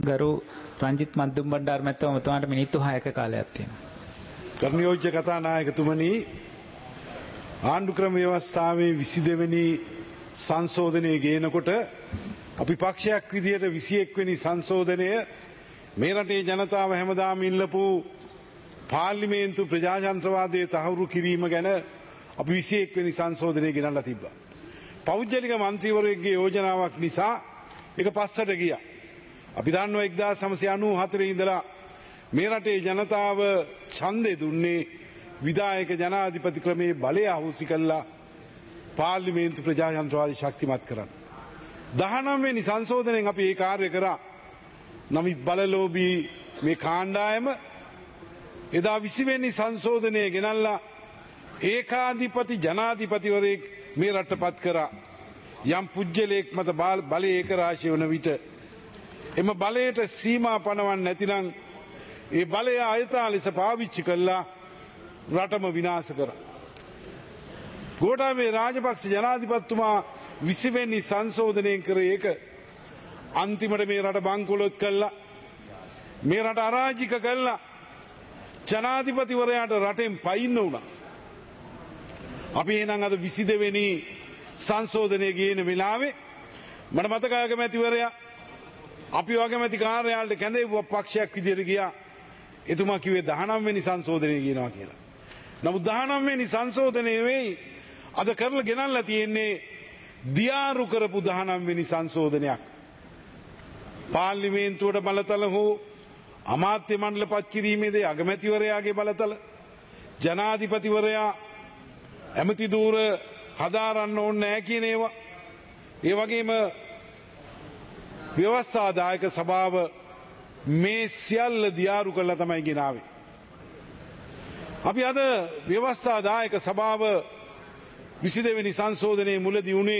ගරු රංජිත් මන්දුම් බණ්ඩාර මැතිතුමා ඔබතුමාට මිනිත්තු 6ක කාලයක් තියෙනවා. කර්ණියෝජ්‍ය කතානායකතුමනි, ආණ්ඩු ක්‍රම ව්‍යවස්ථාවේ 22 වෙනි සංශෝධනය ගේනකොට අපි පක්ෂයක් විදියට 21 වෙනි සංශෝධනය මේ රටේ ජනතාව හැමදාම ඉල්ලපු පාර්ලිමේන්තු ප්‍රජාතන්ත්‍රවාදයේ තහවුරු කිරීම ගැන අපි 21 වෙනි සංශෝධනය ගෙනල්ලා තිබ්බා. පෞද්ගලික මන්ත්‍රීවරයෙක්ගේ යෝජනාවක් නිසා ඒක පස්සට ගියා. අපි දන්නවා 1994 ඉඳලා මේ රටේ ජනතාව ඡන්දේ දුන්නේ විධායක ජනාධිපති ක්‍රමයේ බලය අහෝසි කළා පාර්ලිමේන්තු ප්‍රජාතන්ත්‍රවාදී ශක්තිමත් කරන්න. 19 වෙනි සංශෝධනයෙන් අපි ඒ කාර්ය කරා. නමුත් බලලෝභී මේ කාණ්ඩායම එදා 20 වෙනි සංශෝධනය ගෙනල්ලා ඒකාධිපති ජනාධිපතිවරයෙක් මේ රටටපත් කරා. යම් පුජ්‍යලයක් මත බලය ඒකරාශී වන විට එම බලයට සීමා පනවන්න නැතිනම් ඒ බලය අයථා ලෙස පාවිච්චි කළා රටම විනාශ කරා. ගෝඨාභය රාජපක්ෂ ජනාධිපතිතුමා 20 වෙනි සංශෝධනයෙන් කරේ ඒක අන්තිමට මේ රට බංකොලොත් කළා. මේ රට අරාජික කළා. ජනාධිපතිවරයාට රටෙන් පයින්න වුණා. අපි එහෙනම් අද 22 වෙනි සංශෝධනය ගේන වෙලාවේ මට මතකයි අගමැතිවරයා අපි අගමැති කාර්යාලයට කැඳවුව පක්ෂයක් විදියට ගියා. එතුමා කිව්වේ 19 වෙනි සංශෝධනය කියනවා කියලා. නමුත් 19 වෙනි සංශෝධනය වෙයි අද කරලා ගෙනල්ලා තියෙන්නේ දියාරු කරපු 19 වෙනි සංශෝධනයක්. පාර්ලිමේන්තුවට බලතල හෝ අමාත්‍ය මණ්ඩල පත් කිරීමේදී අගමැතිවරයාගේ බලතල ජනාධිපතිවරයා ඇමති ධූර හදාරන්න ඕනේ නැහැ කියන ඒවා. ඒ වගේම ව්‍යවස්ථාදායක සභාව මේ සියල්ල දියාරු කරලා තමයි ගෙනාවේ. අපි අද ව්‍යවස්ථාදායක සභාව 22 වෙනි සංශෝධනයේ මුලදී උනේ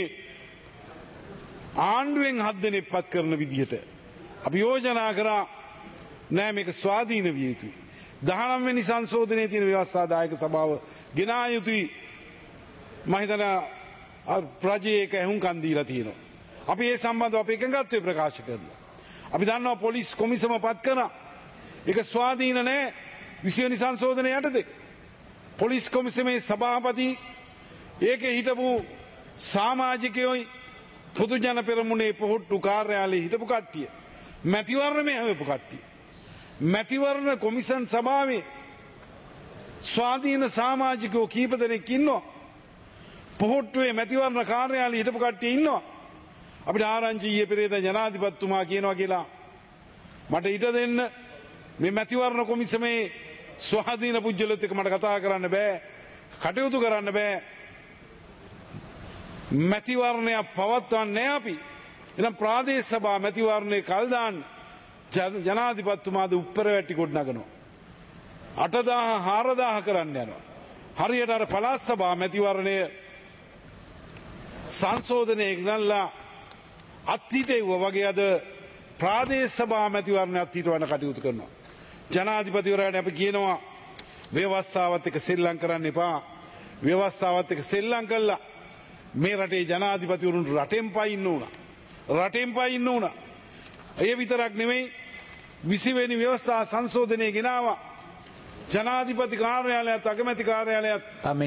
ආණ්ඩුවෙන් 7 දෙනෙක් පත් කරන විදිහට අපි යෝජනා කරා නෑ මේක ස්වාධීන විය යුතුයි. 19 වෙනි සංශෝධනයේ තියෙන ව්‍යවස්ථාදායක සභාව ගෙනා යුතුයි. මම හිතනවා රජයේක ඇහුම්කන් දීලා තියෙනවා. අපි ඒ සම්බන්ධව අපේ එකඟත්වය ප්‍රකාශ කරනවා. අපි දන්නවා පොලිස් කොමිසම පත් කරා. ඒක ස්වාධීන නෑ 20 වෙනි සංශෝධනය යටතේ. පොලිස් කොමිසමේ සභාපති ඒකේ හිටපු සමාජිකයෝයි පොදු ජන පෙරමුණේ පොහොට්ටු කාර්යාලයේ හිටපු කට්ටිය. මැතිවරණයේ හැවපු කට්ටිය. මැතිවරණ කොමිෂන් සභාවේ ස්වාධීන සමාජිකයෝ කීප දෙනෙක් ඉන්නවා. පොහොට්ටුවේ මැතිවරණ කාර්යාලයේ හිටපු කට්ටිය ඉන්නවා. අපිට ආරංචි ඊයේ පෙරේද ජනාධිපතිතුමා කියනවා කියලා මට ඊට දෙන්න මේ මැතිවරණ කොමිසමේ ස්වාධීන පුජ්‍යලොත් එක්ක මට කතා කරන්න බෑ, කටයුතු කරන්න බෑ, මැතිවරණයක් පවත්වන්නේ අපි. එනම් ප්‍රාදේශ සභා මැතිවරණේ කල් දාන්න ජනාධිපතිතුමාද උත්තර වැටි කොට නගනවා. 8000 4000 කරන්න යනවා. හරියට අර පළාත් සභා මැතිවරණය සංශෝධනය ගනනලා අත්හිටෙව්ව වගේ අද ප්‍රාදේශ සභා මැතිවරණ අත්හිටවන්න කටයුතු කරනවා. ජනාධිපතිවරයාට අපි කියනවා ව්‍යවස්ථාවත් එක්ක සෙල්ලම් කරන්න එපා. ව්‍යවස්ථාවත් එක්ක සෙල්ලම් කළා මේ රටේ ජනාධිපතිවරුන්ට රටෙන් පයින්න උනා. රටෙන් පයින්න උනා. ඒ විතරක් නෙමෙයි 20 වෙනි ව්‍යවස්ථා සංශෝධනය ගෙනාවා. ජනාධිපති කාර්යාලයත් අගමැති කාර්යාලයත්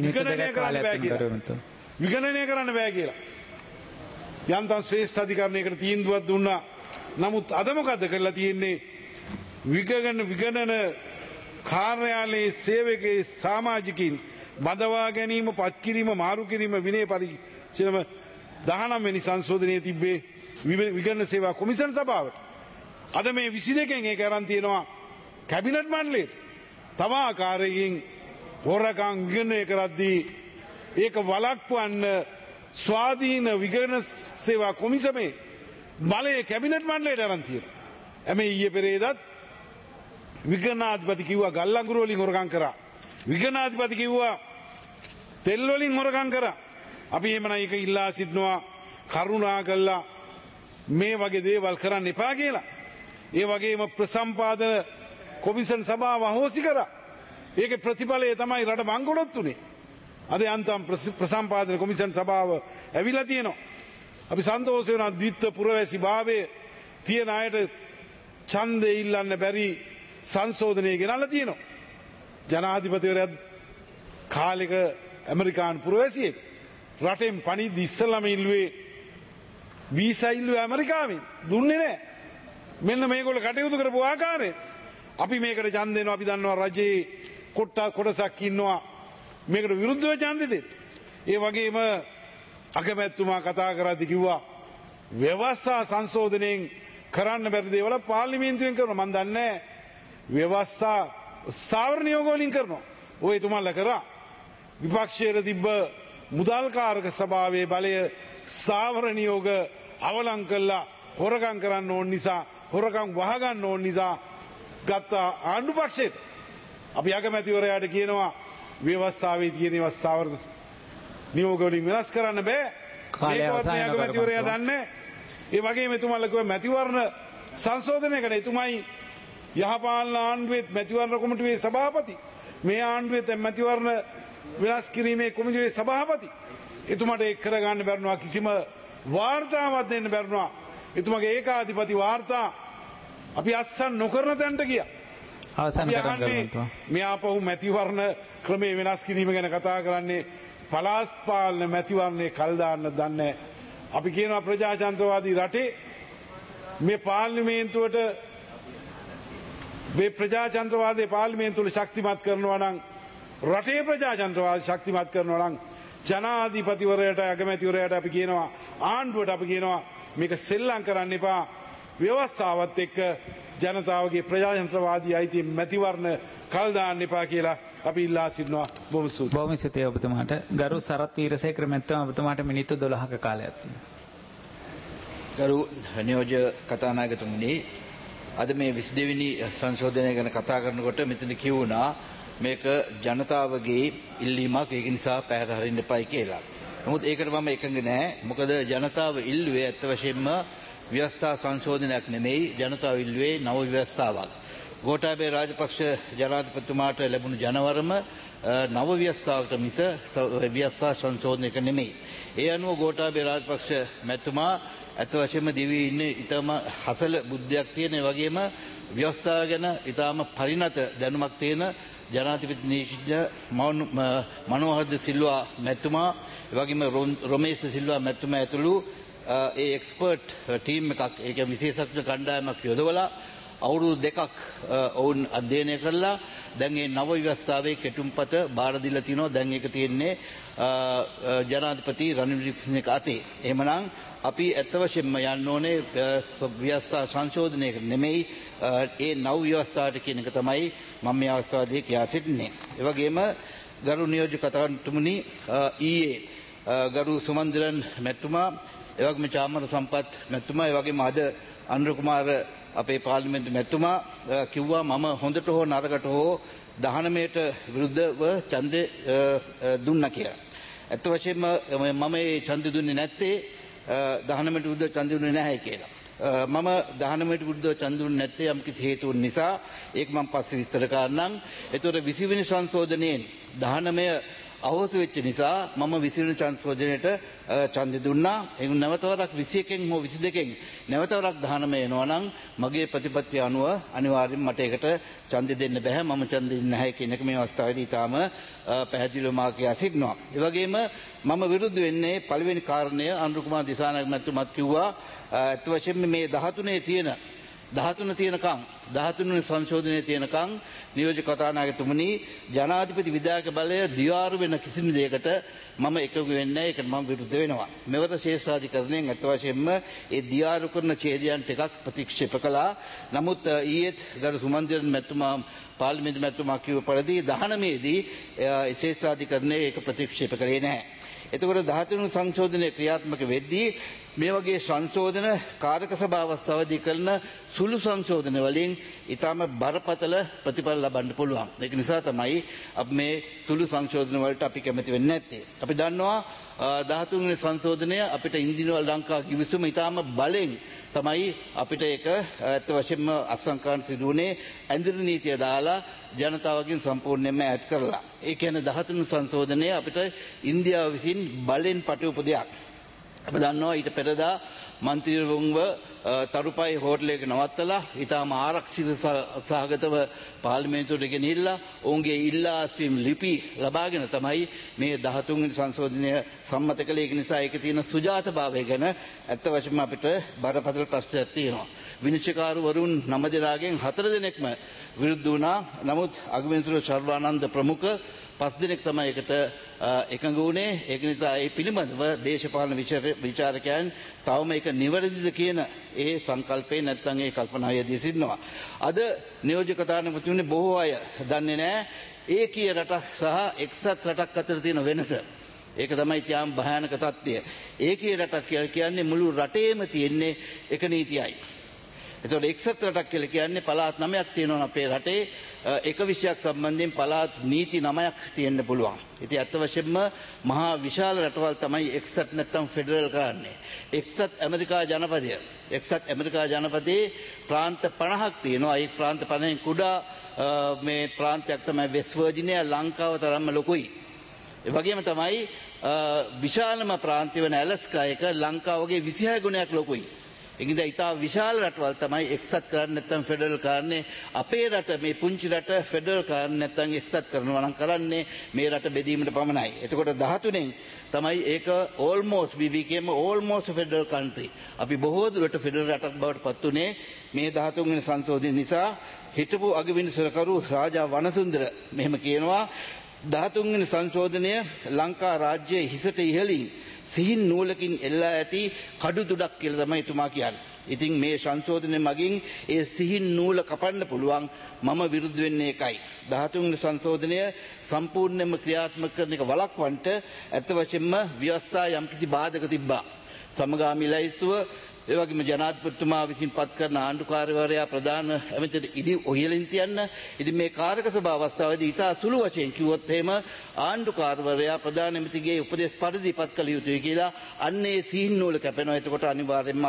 විගණනය කරන්න බෑ කියලා. යන්තම් ශ්‍රේෂ්ඨ අධිකරණයකට තීන්දුවක් දුන්නා. නමුත් අද මොකද කරලා තියෙන්නේ? විගණන කාර්යාලයේ සේවකයේ සමාජිකින් බදවා ගැනීම, පත් කිරීම, මාරු කිරීම, විනය පරීක්ෂණ 19 වෙනි සංශෝධනයේ තිබ්බේ විගණන සේවා කොමිෂන් සභාවට. අද මේ 22කින් ඒක අරන් තියෙනවා කැබිනට් මණ්ඩලයට. තම ආකාරයෙන් හොරකම් විගණනය කරද්දී ඒක වළක්වන්න ස්වාධීන විගණන සේවා කොමිසමේ බලය කැබිනට් මණ්ඩලයට අරන් තියෙනවා. එමේ ඊයේ පෙරේදත් විගණනාධිපති කිව්වා ගල් අඟුරු වලින් හොරකම් කරා. විගණනාධිපති කිව්වා තෙල් වලින් හොරකම් කරා. අපි එහෙමනම් ඒක ඉල්ලා සිටිනවා කරුණා කළා මේ වගේ දේවල් කරන්න එපා කියලා. ඒ වගේම ප්‍රසම්පාදන කොමිෂන් සභාව අහෝසි කරා. ඒකේ ප්‍රතිඵලය තමයි රට මංගලොත් උනේ. අද යන්තම් ප්‍රසම්පාදන කොමිෂන් සභාව ඇවිල්ලා තියෙනවා. අපි සන්තෝෂ වෙනවා ද්විත්ව පුරවැසි භාවයේ තියෙන අයට ඡන්දේ ඉල්ලන්න බැරි සංශෝධනය ගෙනල්ලා තියෙනවා. ජනාධිපතිවරයා කාලෙක ඇමරිකානු පුරවැසියෙක් රටෙන් පණිද්දි ඉස්සෙල්ලාම ඉල්ලුවේ වීසා ඉල්ලුවේ ඇමරිකාවෙන් දුන්නේ නැහැ. මෙන්න මේගොල්ලෝ කටයුතු කරපු ආකාරය. අපි මේකට ඡන්ද දෙනවා. අපි දන්නවා රජයේ කොටසක් ඉන්නවා මේකට විරුද්ධව ඡන්ද දෙන්න. ඒ වගේම අගමැතිතුමා කතා කරද්දී කිව්වා ව්‍යවස්ථා සංශෝධනයෙන් කරන්න බැරි දේවල් පාර්ලිමේන්තුවෙන් කරනවා. මම දන්නේ ව්‍යවස්ථා ස්ථාවර නියෝග වලින් කරනවා. ඔය එතුමාලා කරා. විපක්ෂයේ තිබ්බ මුදල්කාරක සභාවේ බලය ස්ථාවර නියෝග අවලං කළා හොරගම් කරන්න ඕන නිසා හොරගම් වහගන්න ඕන නිසා ගත්ත ආණ්ඩු පක්ෂයට අපි අගමැතිවරයාට කියනවා ව්‍යවස්ථාවේ තියෙන ස්ථාවර නියෝග වලින් වෙනස් කරන්න බෑ. මේකවත් මේ අගමැතිවරයා දන්නේ. ඒ වගේම එතුමාලා කිව්වා මැතිවරණ සංශෝධනයකට එතුමයි යහපාලන ආණ්ඩුවේ මැතිවරණ කොමිටුවේ සභාපති. මේ ආණ්ඩුවේ මැතිවරණ වෙනස් කිරීමේ කොමිටුවේ සභාපති. එතුමාට ඒක කරගන්න බැරිනවා. කිසිම වාර්තාවක් දෙන්න බැරිනවා. එතුමාගේ ඒකාධිපති වාර්තා අපි අස්සන් නොකරන තැනට ගියා. අවසන් කරන්න මේ ආපහු මැතිවරණ ක්‍රමේ වෙනස් කිරීම ගැන කතා කරන්නේ පළාත් පාලන මැතිවරණේ කල් දාන්න දන්නේ. අපි කියනවා ප්‍රජාතන්ත්‍රවාදී රටේ මේ පාර්ලිමේන්තුවට මේ ප්‍රජාතන්ත්‍රවාදී පාර්ලිමේන්තුව ශක්තිමත් කරනවා නම් රටේ ප්‍රජාතන්ත්‍රවාදී ශක්තිමත් කරනවා නම් ජනාධිපතිවරයාට අගමැතිවරයාට අපි කියනවා ආණ්ඩුවට අපි කියනවා මේක සෙල්ලම් කරන්න එපා. ව්‍යවස්ථාවත් එක්ක ජනතාවගේ ප්‍රජාතන්ත්‍රවාදී අයිති මැතිවරණ කල් දාන්න එපා කියලා අපි ඉල්ලා සිටිනවා. බොහොම ස්තුතියි. බොහොම ස්තුතියි ඔබතුමාට. ගරු සරත් වීරසේකර මැතිතුමා ඔබතුමාට මිනිත්තු 12ක කාලයක් තියෙනවා. ගරු නියෝජ්‍ය කතානායකතුමනි, අද මේ 22 වෙනි සංශෝධනය ගැන කතා කරනකොට මෙතන කියුණා මේක ජනතාවගේ ඉල්ලීමක්, ඒක නිසා පැහැර හරින්න එපායි කියලා. නමුත් ඒකට මම එකඟ නැහැ. මොකද ජනතාව ඉල්ලුවේ ඇත්ත වශයෙන්ම ව්‍යවස්ථා සංශෝධනයක් නෙමෙයි. ජනතාව ඉල්ලුවේ නව ව්‍යවස්ථාවක්. ගෝඨාභය රාජපක්ෂ ජනාධිපතිතුමාට ලැබුණු ජනවරම නව ව්‍යවස්ථාවකට මිස ව්‍යවස්ථා සංශෝධනයක නෙමෙයි. ඒ අනුව ගෝඨාභය රාජපක්ෂ මැතිතුමා ඇත්ත වශයෙන්ම දිවි ඉන්නේ ඊටම හසල බුද්ධියක් තියෙන, ඒ වගේම ව්‍යවස්ථාව ගැන ඊටම පරිණත දැනුමක් තියෙන ජනාධිපති නීතිඥ මනෝහර් ද සිල්වා මැතිතුමා, ඒ වගේම රොමේෂ් ද සිල්වා මැතිතුමා ඇතුළු ඒ එක්ස්පර්ට් ටීම් එකක්, ඒක විශේෂඥ කණ්ඩායමක් යොදවලා අවුරුදු 2ක් ඔවුන් අධ්‍යයනය කළා. දැන් මේ නව ව්‍යවස්ථාවේ කෙටුම්පත බාර දීලා තිනවා. දැන් ඒක තියෙන්නේ ජනාධිපති රනිල් වික්‍රමසිංහ අතේ. එහෙමනම් අපි ඇත්ත වශයෙන්ම යන්න ඕනේ ව්‍යවස්ථා සංශෝධනයකට නෙමෙයි, ඒ නව ව්‍යවස්ථාවට කියන එක තමයි මම මේ අවස්ථාවේදී කියා සිටින්නේ. ඒ වගේම ගරු නියෝජ්‍ය කතාවතුමනි, ඊයේ ගරු සුමන්දිරන් මැතිතුමා, ඒ වගේම චාමර සම්පත් මැතිතුමා, ඒ වගේම අද අනුර කුමාර අපේ පාර්ලිමේන්තු මැතිතුමා කිව්වා මම හොඳට හෝ නරකට හෝ 19ට විරුද්ධව ඡන්දය දුන්නා කියලා. ඇත්ත වශයෙන්ම මම මේ ඡන්දය දුන්නේ නැත්තේ 19ට විරුද්ධව ඡන්දය දුන්නේ නැහැ කියලා. මම 19ට විරුද්ධව ඡන්දය දුන්නේ නැත්තේ යම් කිසි හේතුවක් නිසා. ඒක මම පස්සේ විස්තර කරන්නම්. ඒතකොට 20 වෙනි සංශෝධනයෙන් 19 අහෝසු වෙච්ච නිසා මම 20 වෙනි සංශෝධනයට ඡන්දය දුන්නා. ඒක නැවතවරක් 21කින් හෝ 22කින් නැවතවරක් 19 එනවා නම් මගේ ප්‍රතිපත්තිය අනුව අනිවාර්යයෙන් මට ඒකට ඡන්දය දෙන්න බෑ. මම ඡන්දය දෙන්නේ නැහැ කියන එක මේ අවස්ථාවේදී ඊටාම පැහැදිලිව මා කියා සිටිනවා. ඒ වගේම මම විරුද්ධ වෙන්නේ පළවෙනි කාරණය අනුර කුමාර දිසානායක මැතිතුමාත් කිව්වා අත් වශයෙන්ම මේ 13 තියෙන 13 තියෙනකම් 13 සංශෝධනයේ තියෙනකම් නියෝජ්‍ය කතානායකතුමනි ජනාධිපති විධායක බලය දියාරු වෙන කිසිම දෙයකට මම එකඟ වෙන්නේ නැහැ. ඒකට මම විරුද්ධ වෙනවා. මෙවර ශේෂාධිකරණයෙන් අත් වශයෙන්ම ඒ දියාරු කරන ඡේදයන් ටිකක් ප්‍රතික්ෂේප කළා. නමුත් ඊයේත් ගරු සුමන්දිරන් මැතිතුමා පාර්ලිමේන්තු මැතිතුමා කිව්ව පරිදි 19 දී ශේෂාධිකරණයේ ඒක ප්‍රතික්ෂේප කළේ නැහැ. එතකොට 13 සංශෝධනය ක්‍රියාත්මක වෙද්දී මේ වගේ සංශෝධන කාරක සභාව අවස්ථාවේදී කරන සුළු සංශෝධන වලින් ඊටම බරපතල ප්‍රතිඵල ලබන්න පුළුවන්. ඒක නිසා තමයි අපි මේ සුළු සංශෝධන වලට අපි කැමති වෙන්නේ නැත්තේ. අපි දන්නවා 13 වෙනි සංශෝධනය අපිට ඉන්දියානු ලංකා කිවිසුම ඊටම බලෙන් තමයි අපිට ඒක ඇත්ත වශයෙන්ම අසංකාන සිදුුනේ ඇඳිරි නීතිය දාලා ජනතාවගෙන් සම්පූර්ණයෙන්ම ඈත් කරලා. ඒ කියන්නේ 13 සංශෝධනය අපිට ඉන්දියාව විසින් බලෙන් පටවපු දෙයක්. අපි දන්නවා ඊට පෙරදා මන්ත්‍රීවරුන්ව තරුපයි හෝටලයක නවත්තලා ඊටාම ආරක්ෂිත සහගතව පාර්ලිමේන්තුවට ගෙනහිල්ලා ඔවුන්ගේ ඉල්ලා අස්වීම් ලිපි ලබාගෙන තමයි මේ 13 වෙනි සංශෝධනය සම්මත කළේ. ඒක නිසා ඒකේ තියෙන සුජාතභාවය ගැන ඇත්ත වශයෙන්ම අපිට බරපතල ප්‍රශ්නයක් තියෙනවා. විනිශ්චයකාරවරුන් 9 දෙනාගෙන් 4 දෙනෙක්ම විරුද්ධ වුණා. නමුත් අගමැතිතුමා සර්වානන්ද ප්‍රමුඛ 5 දෙනෙක් තමයි ඒකට එකඟ වුණේ. ඒක නිසා ඒ පිළිබඳව දේශපාලන විචාරකයන් තවම ඒක නිවැරදිද කියන ඒ සංකල්පේ නැත්නම් ඒ කල්පනාව යෙදී සිටිනවා. අද නියෝජ්‍ය කතානායකතුමනි බොහෝ අය දන්නේ නැහැ ඒකීය රටක් සහ එක්සත් රටක් අතර තියෙන වෙනස. ඒක තමයි තියාම භයානක තත්ත්වය. ඒකීය රටක් කියන්නේ මුළු රටේම තියෙන්නේ එක නීතියයි. එතකොට එක්සත් රටක් කියලා කියන්නේ පළාත් 9ක් තියෙනවා අපේ රටේ. එක විෂයක් සම්බන්ධයෙන් පළාත් නීති 9ක් තියෙන්න පුළුවන්. ඉතින් අත් වශයෙන්ම මහා විශාල රටවල් තමයි එක්සත් නැත්නම් ෆෙඩරල් කරන්නේ. එක්සත් ඇමරිකා ජනපදය. එක්සත් ඇමරිකා ජනපදයේ ප්‍රාන්ත 50ක් තියෙනවා. ඒ ප්‍රාන්ත 50න් කුඩා මේ ප්‍රාන්තයක් තමයි වෙස්ට් වර්ජිනියා ලංකාව තරම්ම ලොකුයි. ඒ වගේම තමයි විශාලම ප්‍රාන්තය වෙන ඇලස්කා එක ලංකාවගේ 26 ගුණයක් ලොකුයි. ඒකින්ද ඉතා විශාල රටවල් තමයි එක්සත් කරන්නේ නැත්නම් ෆෙඩරල් කරන්නේ. අපේ රට මේ පුංචි රට ෆෙඩරල් කරන්නේ නැත්නම් එක්සත් කරනවා නම් කරන්නේ මේ රට බෙදීමට පමණයි. එතකොට 13න් තමයි ඒක almost විවිකේම almost federal country. අපි බොහෝ දුරට ෆෙඩරල් රටක් බවට පත් උනේ මේ 13 වෙනි සංශෝධනය නිසා. හිටපු අගවිනිසුරුකරු රාජා වනසුන්දර මෙහෙම කියනවා 13 වෙනි සංශෝධනය ලංකා රාජ්‍යයේ හිසට ඉහළින් සිහින් නූලකින් එල්ලා ඇති කඩු තුඩක් කියලා තමයි එතුමා කියන්නේ. ඉතින් මේ සංශෝධනය මගින් ඒ සිහින් නූල කපන්න පුළුවන්. මම විරුද්ධ වෙන්නේ ඒකයි. 13 වෙනි සංශෝධනය සම්පූර්ණයෙන්ම ක්‍රියාත්මක කරන එක වළක්වන්නට ඇත්ත වශයෙන්ම ව්‍යවස්ථා යම්කිසි බාධක තිබ්බා. සමගාමී ලැයිස්තුව ඒ වගේම ජනාධිපතිතුමා විසින් පත් කරන ආණ්ඩුකාරවරයා ප්‍රධාන ඇමතිට ඉදි ඔයලින් තියන්න. ඉතින් මේ කාරක සභාව අවස්ථාවේදී ඉතා සුළු වශයෙන් කිව්වොත් එහෙම ආණ්ඩුකාරවරයා ප්‍රධාන ඇමතිගේ උපදේශ පරිදි පත් කළ යුතුයි කියලා අන්නේ සීන් නූල කැපෙනවා. එතකොට අනිවාර්යයෙන්ම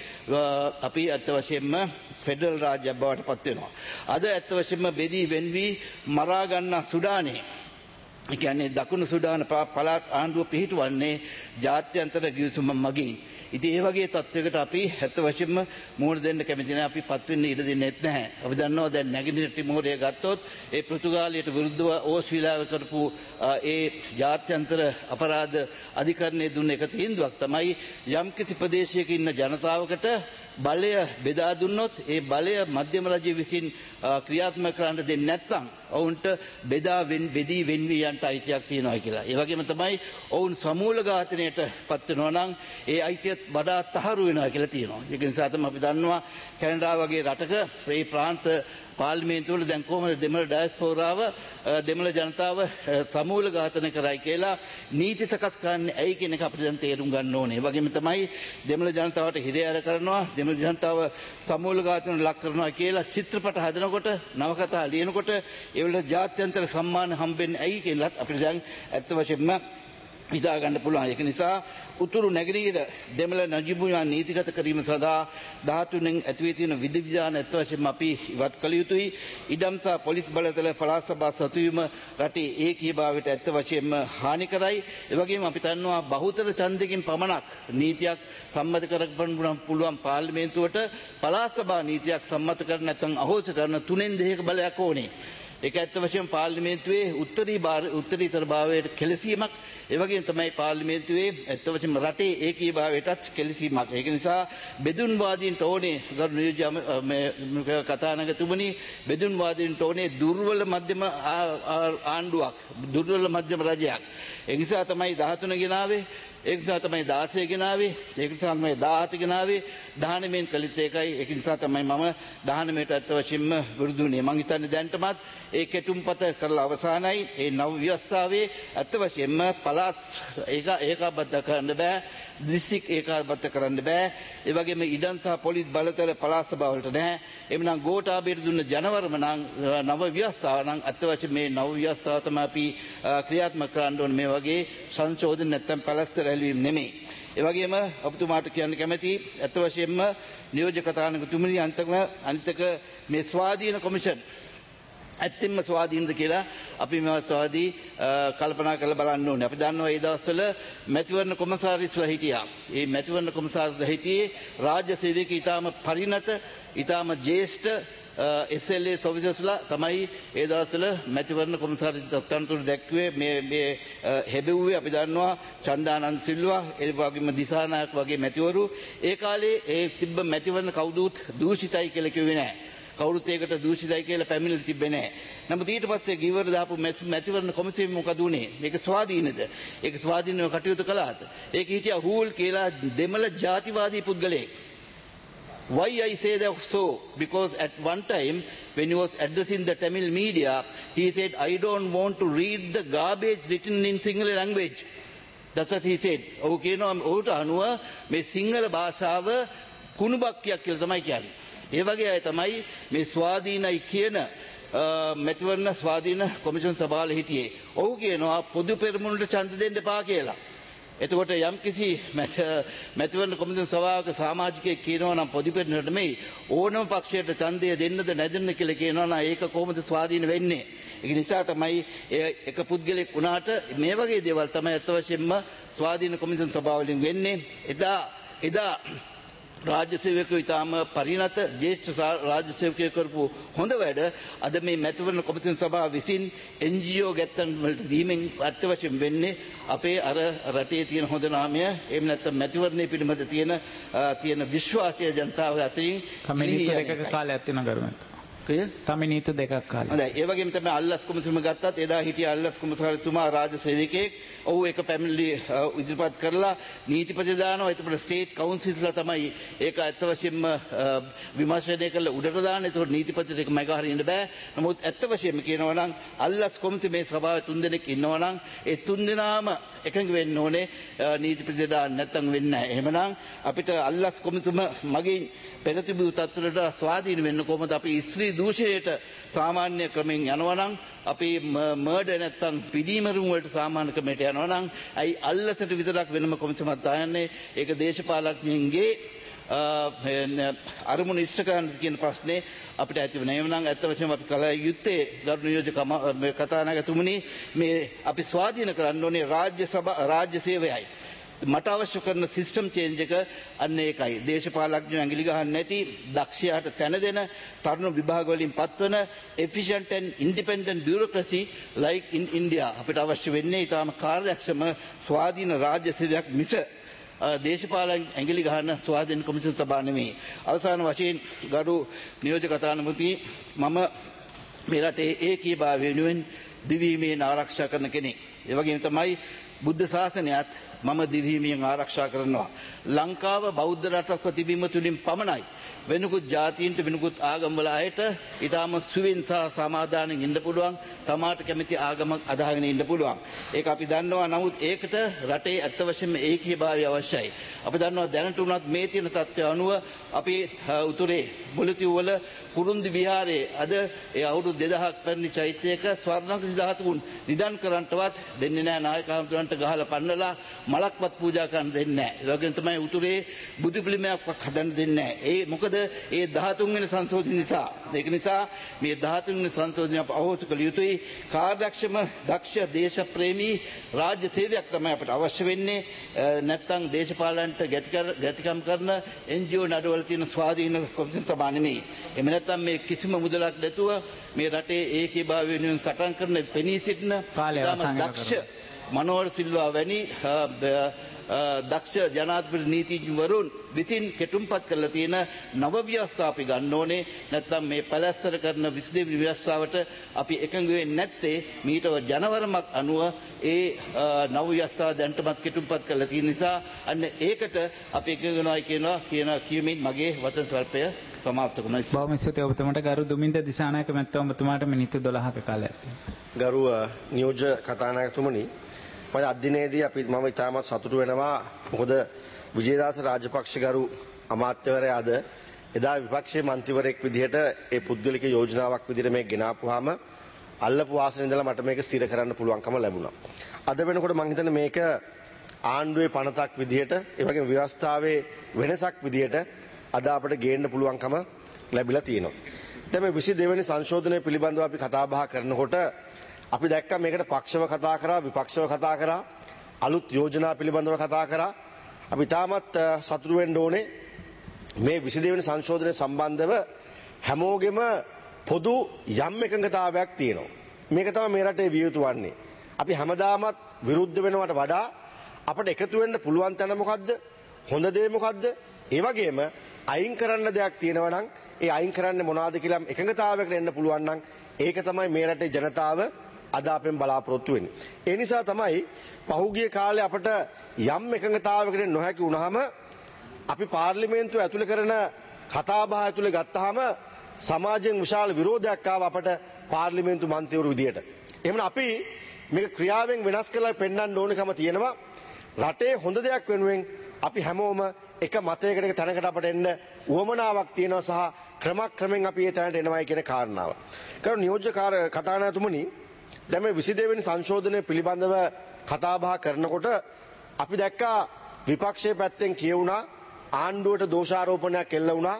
අපි ඇත්ත වශයෙන්ම ෆෙඩරල් රාජ්‍යයක් බවට පත් වෙනවා. අද ඇත්ත වශයෙන්ම බෙදී වෙන්වී මරා ගන්න සුඩානේ කියන්නේ දකුණු සුඩාන පළාත් ආණ්ඩුව පිහිටුවන්නේ ජාත්‍යන්තර ගිවිසුම මගින්. ඉතින් ඒ වගේ තත්වයකට අපි ඇත්ත වශයෙන්ම මුහුණ දෙන්න කැමති නැහැ. අපි පත් වෙන්න ඉඩ දෙන්නේ නැහැ. අපි දන්නවා දැන් නැගෙනහිර තිමෝරය ගත්තොත් ඒ පෘතුගාලියට විරුද්ධව ඕස්ට්‍රේලියාව කරපු ඒ ජාත්‍යන්තර අපරාධ අධිකරණයේ දුන්න එක තීන්දුවක් තමයි යම්කිසි ප්‍රදේශයක ඉන්න ජනතාවකට බලය බෙදා දුන්නොත් ඒ බලය මධ්‍යම රජය විසින් ක්‍රියාත්මක කරන්න දෙන්නේ නැත්නම් ඔවුන්ට බෙදී වෙන්වී යන්නට අයිතියක් තියෙනවා කියලා. ඒ වගේම තමයි ඔවුන් සමූල ඝාතනයට පත් වෙනවා නම් ඒ අයිතිය වඩා තහවුරු වෙනවා කියලා තියෙනවා. ඒක නිසා තමයි අපි දන්නවා කැනඩාව වගේ රටක මේ ප්‍රාන්ත පාර්ලිමේන්තුවල දැන් කොහොමද දෙමළ ඩයස්පෝරාව දෙමළ ජනතාව සමූල ඝාතන කරයි කියලා නීති සකස් කරන්නේ ඇයි කියන එක අපිට දැන් තේරුම් ගන්න ඕනේ. ඒ වගේම තමයි දෙමළ ජනතාවට හිරෑර කරනවා, දෙමළ ජනතාව සමූල ඝාතනට ලක් කරනවා කියලා චිත්‍රපට හදනකොට, නවකතා ලියනකොට ඒවල ජාත්‍යන්තර සම්මාන හම්බෙන්නේ ඇයි කියලාත් අපිට දැන් ඇත්ත වශයෙන්ම හිතා ගන්න පුළුවන්. ඒක නිසා උතුරු නැගෙනහිර දෙමළ නජිබුයා නීතිගත කිරීම සඳහා 13න් ඇතුවේ තියෙන විධිවිධාන ඇත්ත වශයෙන්ම අපි ඉවත් කළ යුතුයි. ඉඩම් සහ පොලිස් බලතල පළාත් සභා සතුවීම රටේ ඒකීයභාවයට ඇත්ත වශයෙන්ම හානි කරයි. ඒ වගේම අපි දන්නවා බහුතර ඡන්දකින් පමණක් නීතියක් සම්මත කරගන්න පුළුවන් පාර්ලිමේන්තුවට පළාත් සභා නීතියක් සම්මත කර නැත්නම් අහෝසි කරන 3න් 2ක බලයක් ඕනේ. ඒක ඇත්ත වශයෙන්ම පාර්ලිමේන්තුවේ උත්තරීතර භාවයට කෙලසීමක්. ඒ වගේම තමයි පාර්ලිමේන්තුවේ ඇත්ත වශයෙන්ම රටේ ඒකීයභාවයටත් කෙලසීමක්. ඒක නිසා බෙදුන්වාදීන්ට ඕනේ ගරු නියෝජ්‍ය කතානායකතුමනි බෙදුන්වාදීන්ට ඕනේ දුර්වල මධ්‍යම ආණ්ඩුවක්, දුර්වල මධ්‍යම රජයක්. ඒ නිසා තමයි 13 ගෙනාවේ. ඒක නිසා තමයි 16 ගෙනාවේ. ඒක නිසා තමයි 17 ගෙනාවේ. 19න් කලිත් ඒකයි. ඒක නිසා තමයි මම 19ට ඇත්ත වශයෙන්ම විරුද්ධුනේ. මං හිතන්නේ දැන්ටමත් ඒ කෙටුම්පත කරලා අවසానයි. ඒ නව ව්‍යවස්ථාවේ ඇත්ත වශයෙන්ම පළාත් ඒකාබද්ධ කරන්න බෑ. දිස්ත්‍රික් ඒකාබද්ධ කරන්න බෑ. ඒ වගේම ඉඩම් සහ පොලිස් බලතල පළාත් සභාවලට නැහැ. එhmenan ගෝඨාභයට දුන්න ජනවරම නම් නව ව්‍යවස්ථාව නම් ඇත්ත වශයෙන්ම මේ නව ව්‍යවස්ථාව තමයි අපි ක්‍රියාත්මක කරන්න ඕනේ. මේ වගේ සංශෝධන නැත්නම් පළස්තර ඇලවීම නෙමෙයි. ඒ වගේම ඔබතුමාට කියන්න කැමති ඇත්ත වශයෙන්ම නියෝජ්‍ය කතානායකතුමනි අනිතක මේ ස්වාධීන කොමිෂන් ඇත්තෙන්ම ස්වාධීනද කියලා අපි මේවා ස්වාදී කල්පනා කරලා බලන්න ඕනේ. අපි දන්නවා මේ දවස්වල මැතිවරණ කොමසාරිස්ලා හිටියා. මේ මැතිවරණ කොමසාරිස්ලා හිටියේ රාජ්‍ය සේවක ඊටාම පරිණත, ඊටාම ජ්‍යෙෂ්ඨ SLA ඔෆිසර්ස්ලා තමයි ඒ දවස්වල මැතිවරණ කොමසාරිස් තනතුරු දැක්ුවේ. මේ හැබෙව්වේ අපි දන්නවා චන්දානන්ද සිල්වා, ඒ වගේම දිසානායක වගේ මැතිවරු. ඒ කාලේ ඒ තිබ්බ මැතිවරණ කවුරුත් දූෂිතයි කියලා කිව්වේ නැහැ. කවුරුත් ඒකට දූෂිතයි කියලා පැමිණිලි තිබ්බේ නැහැ. නමුත් ඊට පස්සේ ගිවර දාපු මැතිවරණ කොමිසම මොකද උනේ? මේක ස්වාධීනද? ඒක ස්වාධීනව කටයුතු කළාද? ඒක හිටියා හූල් කියලා දෙමළ ජාතිවාදී පුද්ගලයෙක්. Why I say that so? Because at one time when he was addressing the Tamil media, he said, I don't want to read the garbage written in Sinhala language. That's what he said. Okay, no, ඔහුට අනුව මේ සිංහල භාෂාව කුණුබක්කියක් කියලා තමයි කියන්නේ. ඒ වගේ අය තමයි මේ ස්වාධීනයි කියන මැතිවරණ ස්වාධීන කොමිෂන් සභාවල හිටියේ. ඔහු කියනවා පොදු පෙරමුණට ඡන්ද දෙන්න එපා කියලා. එතකොට යම් කිසි මැතිවරණ කොමිෂන් සභාවක සමාජිකයෙක් කියනවා නම් පොදු පෙරමුණට නෙමෙයි ඕනම පක්ෂයට ඡන්දය දෙන්නද නැදෙන්න කියලා කියනවා නම් ඒක කොහොමද ස්වාධීන වෙන්නේ? ඒක නිසා තමයි එක පුද්ගලෙක් වුණාට මේ වගේ දේවල් තමයි අත් වශයෙන්ම ස්වාධීන කොමිෂන් සභාවලින් වෙන්නේ. එදා රාජ්‍ය සේවකයෝ ඊටාම පරිණත ජ්‍යෙෂ්ඨ රාජ්‍ය සේවකයෝ කරපු හොඳ වැඩ අද මේ මැතිවරණ කොමිෂන් සභාව විසින් NGO ගැත්තන් වලට දීමෙන් අත් වශයෙන් වෙන්නේ අපේ අර රටේ තියෙන හොඳ නාමය එහෙම නැත්නම් මැතිවරණය පිළිබඳ තියෙන විශ්වාසය ජනතාව අතරින් කමිනීතු දෙකක කාලයක් තියෙන කරුමත්. තමිනීතු දෙකක් කාලේ. හොඳයි. ඒ වගේම තමයි අල්ලස් කොමිසම ගත්තත් එදා හිටිය අල්ලස් කොමසාරිස්තුමා රාජ්‍ය සේවකයෙක්. ඔහු එක පැමිණිලි ඉදිරිපත් කරලා නීතිපති දානවා. එතකොට ස්ටේට් කවුන්සිල්ස්ලා තමයි ඒක ඇත්ත වශයෙන්ම විමර්ශනය කරලා උඩට දාන්නේ. එතකොට නීතිපතිට ඒක මග හරින්න බෑ. නමුත් ඇත්ත වශයෙන්ම කියනවා නම් අල්ලස් කොමිසමේ සභාවේ 3 දෙනෙක් ඉන්නවා නම් ඒ 3 දෙනාම එකඟ වෙන්න ඕනේ නීතිපති දාන්න නැත්නම් වෙන්නේ නැහැ. එහෙමනම් අපිට අල්ලස් කොමිසම මගින් පෙර තිබූ තත්ත්වවලට ස්වාධීන වෙන්න කොහොමද අපි ස්ත්‍රී දූෂණයට සාමාන්‍ය ක්‍රමෙන් යනවා නම් අපි මර්ඩර් නැත්තම් පිදීමරුම් වලට සාමාන්‍ය ක්‍රමයට යනවා නම් අයි අල්ලසට විතරක් වෙනම කොමිසමක් දාන්නේ ඒක දේශපාලඥයින්ගේ අරමුණු ඉෂ්ට කරන්න කියන ප්‍රශ්නේ අපිට ඇති වෙනවා. එහෙනම් ඇත්ත වශයෙන්ම අපි කල යුත්තේ ගරු නියෝජක කතානායකතුමනි මේ අපි ස්වාධීන කරන්න ඕනේ රාජ්‍ය සේවයයි. මට අවශ්‍ය කරන සිස්ටම් චේන්ජ් එක අන්න ඒකයි. දේශපාලඥයෝ ඇඟිලි ගහන්න නැති, දක්ෂයාට තැන දෙන, තරුණ විභාග වලින් පත්වන efficient and independent bureaucracy like in India අපිට අවශ්‍ය වෙන්නේ ඊටාම කාර්යක්ෂම ස්වාධීන රාජ්‍ය සේවයක් මිස දේශපාලන ඇඟිලි ගහන ස්වාධීන කොමිෂන් සභාව නෙමෙයි. අවසාන වශයෙන් ගරු නියෝජක කතානායකතුමනි මම මේ රටේ ඒකීභාවය වෙනුවෙන් දිවිහිමියෙන් ආරක්ෂා කරන කෙනෙක්. ඒ වගේම තමයි බුද්ධ ශාසනයත් මම දිවිහිමියෙන් ආරක්ෂා කරනවා. ලංකාව බෞද්ධ රටක්ව තිබීම තුළින් පමණයි වෙනකුත් ජාතීන්ට වෙනකුත් ආගම්වල අයට ඊටාම සුවින් සහ සමාදානෙන් ඉන්න පුළුවන්. තමාට කැමති ආගමක් අදාගෙන ඉන්න පුළුවන්. ඒක අපි දන්නවා. නමුත් ඒකට රටේ ඇත්ත වශයෙන්ම ඒකීභාවය අවශ්‍යයි. අපි දන්නවා දැනට උනත් මේ තියෙන තත්ත්වය අනුව අපි උතුරේ මුලතිව් වල කුරුන්දි විහාරයේ අද ඒ අවුරුදු 2000ක් පැරණි චෛත්‍යයක ස්වර්ණකසි ධාතුන් නිදන් කරන්නටවත් දෙන්නේ නැහැ. නායක හඳුනන්ට ගහලා පන්නලා මලක්වත් පූජා කරන්න දෙන්නේ නැහැ. ඒ වගේම තමයි උතුරේ බුදු පිළිමයක්වත් හදන්න දෙන්නේ නැහැ. ඒ මොකද ඒ 13 වෙනි සංශෝධන නිසා. ඒක නිසා මේ 13 වෙනි සංශෝධනය අවශ්‍ය කළ යුතුයි. කාර්යක්ෂම දක්ෂ දේශප්‍රේමී රාජ්‍ය සේවයක් තමයි අපිට අවශ්‍ය වෙන්නේ. නැත්නම් දේශපාලනට ගැතිකම් කරන NGO නඩවල තියෙන ස්වාධීන කොමිෂන් සභාව නෙමෙයි. එහෙම නැත්නම් මේ කිසිම මුදලක් නැතුව මේ රටේ ඒකීභාවය වෙනුවෙන් සටන් කරන පෙනී සිටින දක්ෂ මනෝහර සිල්වා වැනි දක්ෂ ජනාධිපති නීතිඥවරුන් විසින් කෙටුම්පත් කරලා තියෙන නව ව්‍යවස්ථා අපි ගන්න ඕනේ. නැත්නම් මේ පැලැස්සර කරන 22 ව්‍යවස්ථාවට අපි එකඟ වෙන්නේ නැත්තේ මීට ජනවරමක් අනුව ඒ නව ව්‍යවස්ථාව දැන්ටමත් කෙටුම්පත් කරලා තියෙන නිසා අන්න ඒකට අපි එකඟ වෙනවා කියමින් මගේ වචන ස්වල්පය සමාප්ත කරනවා. බොහොම ස්තුතියි ඔබතුමාට. ගරු දුමින්ද දිසානායක මැතිතුමා ඔබතුමාට මිනිත්තු 12ක කාලයක් තියෙනවා. ගරු නියෝජ්‍ය කතානායකතුමනි මම අදිනේදී මම ඉතාමත් සතුටු වෙනවා. මොකද විජේදාස රාජපක්ෂ ගරු අමාත්‍යවරයා අද එදා විපක්ෂයේ මන්ත්‍රීවරයෙක් විදිහට ඒ පුද්ගලික යෝජනාවක් විදිහට මේක ගෙනාපුවාම අල්ලපු වාසනේ ඉඳලා මට මේක ස්ථිර කරන්න පුළුවන්කම ලැබුණා. අද වෙනකොට මම හිතන්නේ මේක ආණ්ඩුවේ පනතක් විදිහට ඒ වගේම ව්‍යවස්ථාවේ වෙනසක් විදිහට අද අපිට ගේන්න පුළුවන්කම ලැබිලා තියෙනවා. දැන් මේ 22 වෙනි සංශෝධනය පිළිබඳව අපි කතා බහ කරනකොට අපි දැක්කා මේකට පක්ෂව කතා කරා, විපක්ෂව කතා කරා, අලුත් යෝජනා පිළිබඳව කතා කරා. අපි තාමත් සතුටු වෙන්න ඕනේ මේ 22 වෙනි සංශෝධනය සම්බන්ධව හැමෝගෙම පොදු යම් එකඟතාවයක් තියෙනවා. මේක තමයි මේ රටේ විය යුතු වන්නේ. අපි හැමදාමත් විරුද්ධ වෙනවට වඩා අපිට එකතු වෙන්න පුළුවන් තැන මොකද්ද? හොඳ දේ මොකද්ද? ඒ වගේම අයින් කරන්න දෙයක් තියෙනවා නම් ඒ අයින් කරන්නේ මොනවද කියලා එකඟතාවයකට එන්න පුළුවන් නම් ඒක තමයි මේ රටේ ජනතාව අද අපෙන් බලාපොරොත්තු වෙන්නේ. ඒ නිසා තමයි පහුගිය කාලේ අපට යම් එකඟතාවයකට නොහැකි වුණාම අපි පාර්ලිමේන්තුව ඇතුළේ කරන කතා බහ ඇතුළේ ගත්තාම සමාජයෙන් විශාල විරෝධයක් ආව අපට පාර්ලිමේන්තු මන්ත්‍රීවරු විදියට. එහෙනම් අපි මේක ක්‍රියාවෙන් වෙනස් කරලා පෙන්වන්න ඕනකම තියෙනවා. රටේ හොඳ දෙයක් වෙනුවෙන් අපි හැමෝම එක මතයකට එක තැනකට අපට එන්න උවමනාවක් තියෙනවා සහ ක්‍රමක්‍රමෙන් අපි ඒ තැනට එනවායි කියන කාරණාව. කරු නියෝජ්‍ය කතානායකතුමනි, දැන් මේ 22 වෙනි සංශෝධනය පිළිබඳව කතා බහ කරනකොට අපි දැක්කා විපක්ෂයේ පැත්තෙන් කියවුණා ආණ්ඩුවට දෝෂාරෝපණයක් එල්ල වුණා.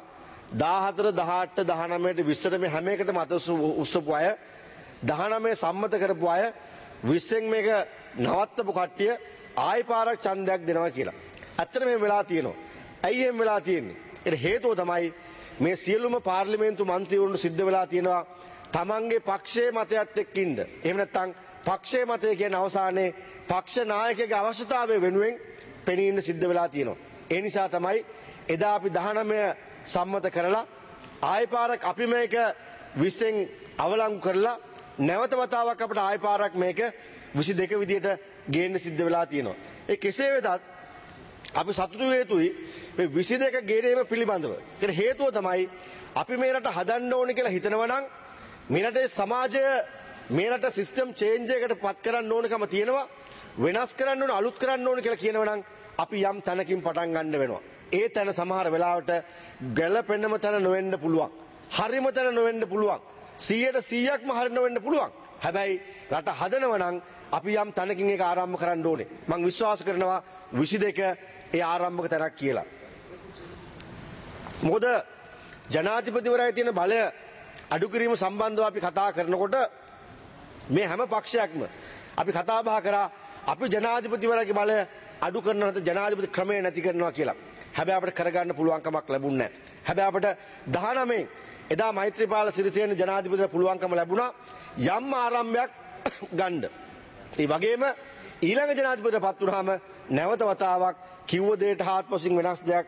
14 18 19 20 මේ හැම එකටම අත උස්සපු අය, 19 සම්මත කරපු අය 20න් මේක නවත්තපු කට්ටිය ආයි පාරක් ඡන්දයක් දෙනවා කියලා. ඇත්තට මේ වෙලා තියෙනවා. ඇයි එහෙම වෙලා තියෙන්නේ? ඒකට හේතුව තමයි මේ සියලුම පාර්ලිමේන්තු මන්ත්‍රීවරුන් සිද්ධ වෙලා තියෙනවා තමන්ගේ පක්ෂයේ මතයත් එක්ක ඉන්න. එහෙම නැත්නම් පක්ෂයේ මතය කියන අවසානයේ පක්ෂ නායකයාගේ අවශ්‍යතාවය වෙනුවෙන් පෙනී ඉන්න සිද්ධ වෙලා තියෙනවා. ඒ නිසා තමයි එදා අපි 19 සම්මත කරලා ආයි පාරක් අපි මේක 20න් අවලංගු කරලා නැවත වතාවක් අපිට ආයි පාරක් මේක 22 විදියට ගේන්න සිද්ධ වෙලා තියෙනවා. ඒ කෙසේ වෙතත් අපි සතුටු හේතුයි මේ 22 ගේරීම පිළිබඳව. ඒකට හේතුව තමයි අපි මේ රට හදන්න ඕනේ කියලා හිතනවා නම් මේ රටේ සමාජය මේ රට සිස්ටම් චේන්ජ් එකකට පත් කරන්න ඕනකම තියෙනවා. වෙනස් කරන්න ඕන, අලුත් කරන්න ඕන කියලා කියනවා නම් අපි යම් තැනකින් පටන් ගන්න වෙනවා. ඒ තැන සමහර වෙලාවට ගැළපෙන්නම තැන නොවෙන්න පුළුවන්. හරිම තැන නොවෙන්න පුළුවන්. 100%ක්ම හරි නොවෙන්න පුළුවන්. හැබැයි රට හදනවා නම් අපි යම් තැනකින් ඒක ආරම්භ කරන්න ඕනේ. මම විශ්වාස කරනවා 22 ඒ ආරම්භක තැනක් කියලා. මොකද ජනාධිපතිවරයා තියෙන බලය අඩු කිරීම සම්බන්ධව අපි කතා කරනකොට මේ හැම පක්ෂයක්ම අපි කතා බහ කරා අපි ජනාධිපතිවරයාගේ බලය අඩු කරනවා නැත්නම් ජනාධිපති ක්‍රමය නැති කරනවා කියලා. හැබැයි අපිට කරගන්න පුළුවන් කමක් ලැබුණේ නැහැ. හැබැයි අපිට 19 එදා මෛත්‍රීපාල සිරිසේන ජනාධිපතිට පුළුවන්කම ලැබුණා යම් ආරම්භයක් ගන්න. ඒ වගේම ඊළඟ ජනාධිපතිටපත් වුණාම නැවත වතාවක් කිව්ව දෙයට හාත්පසින් වෙනස් දෙයක්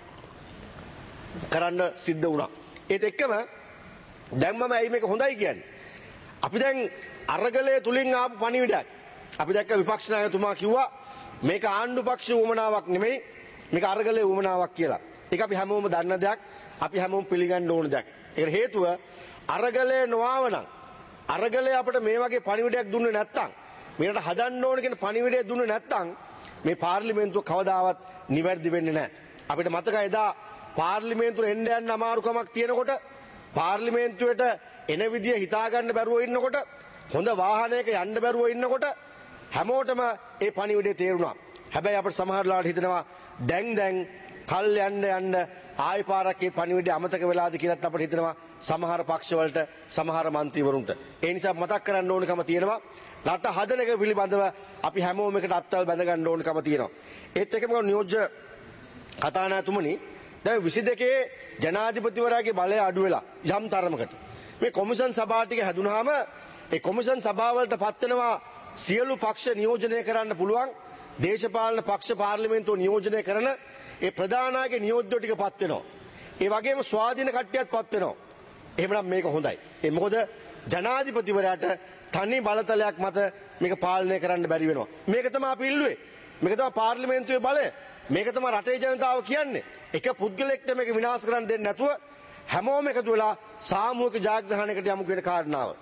කරන්න සිද්ධ වුණා. ඒත් එක්කම දැන් මම ඇයි මේක හොඳයි කියන්නේ? අපි දැන් අරගලයේ තුලින් ආපු පණිවිඩයක්. අපි දැක්ක විපක්ෂ නායකතුමා කිව්වා මේක ආණ්ඩු පක්ෂ උවමනාවක් නෙමෙයි, මේක අරගලයේ උවමනාවක් කියලා. ඒක අපි හැමෝම දන්න දෙයක්, අපි හැමෝම පිළිගන්න ඕන දෙයක්. ඒකට හේතුව අරගලයේ නොආවනම්, අරගලයේ අපිට මේ වගේ පණිවිඩයක් දුන්නේ නැත්තම්, මේකට හදන්න ඕන කියන පණිවිඩය දුන්නේ නැත්තම් මේ පාර්ලිමේන්තුව කවදාවත් නිවැරදි වෙන්නේ නැහැ. අපිට මතකයි එදා පාර්ලිමේන්තුවේ එන්න යන්න අමාරුකමක් තියෙනකොට, පාර්ලිමේන්තුවට එන විදිය හිතා ගන්න බැරුව ඉන්නකොට, හොඳ වාහනයක යන්න බැරුව ඉන්නකොට හැමෝටම ඒ පණිවිඩය තේරුණා. හැබැයි අපිට සමහර වෙලාවට හිතෙනවා දැන් කල් යන්න ආයි පාරක් ඒ පණිවිඩය අමතක වෙලාද කියලාත් අපිට හිතෙනවා සමහර පක්ෂවලට, සමහර മന്ത്രിවරුන්ට. ඒ නිසා මතක් කරන්න ඕනකම තියෙනවා රට හදන එක පිළිබඳව අපි හැමෝම එකට අත්වල බැඳ ගන්න ඕනකම තියෙනවා. ඒත් එක්කම නියෝජ්‍ය කතානායකතුමනි, දැන් 22 ජනාධිපතිවරයාගේ බලය අඩු වෙලා යම් තරමකට මේ කොමිෂන් සභා ටික හැදුනහම ඒ කොමිෂන් සභාවලට පත් වෙනවා සියලු පක්ෂ නියෝජනය කරන්න පුළුවන් දේශපාලන පක්ෂ පාර්ලිමේන්තුව නියෝජනය කරන ඒ ප්‍රධානායක නියෝජ්‍යෝ ටික පත් වෙනවා. ඒ වගේම ස්වාධීන කට්ටියත් පත් වෙනවා. එහෙමනම් මේක හොඳයි. ඒ මොකද ජනාධිපතිවරයාට තනි බලතලයක් මත මේක පාලනය කරන්න බැරි වෙනවා. මේක තමයි අපි ඉල්ලුවේ. මේක තමයි පාර්ලිමේන්තුවේ බලය. මේක තමයි රටේ ජනතාව කියන්නේ. එක පුද්ගලෙක්ට මේක විනාශ කරන්න දෙන්නේ නැතුව හැමෝම එකතු වෙලා සාමූහික ජයග්‍රහණයකට යමු කියන කාරණාව.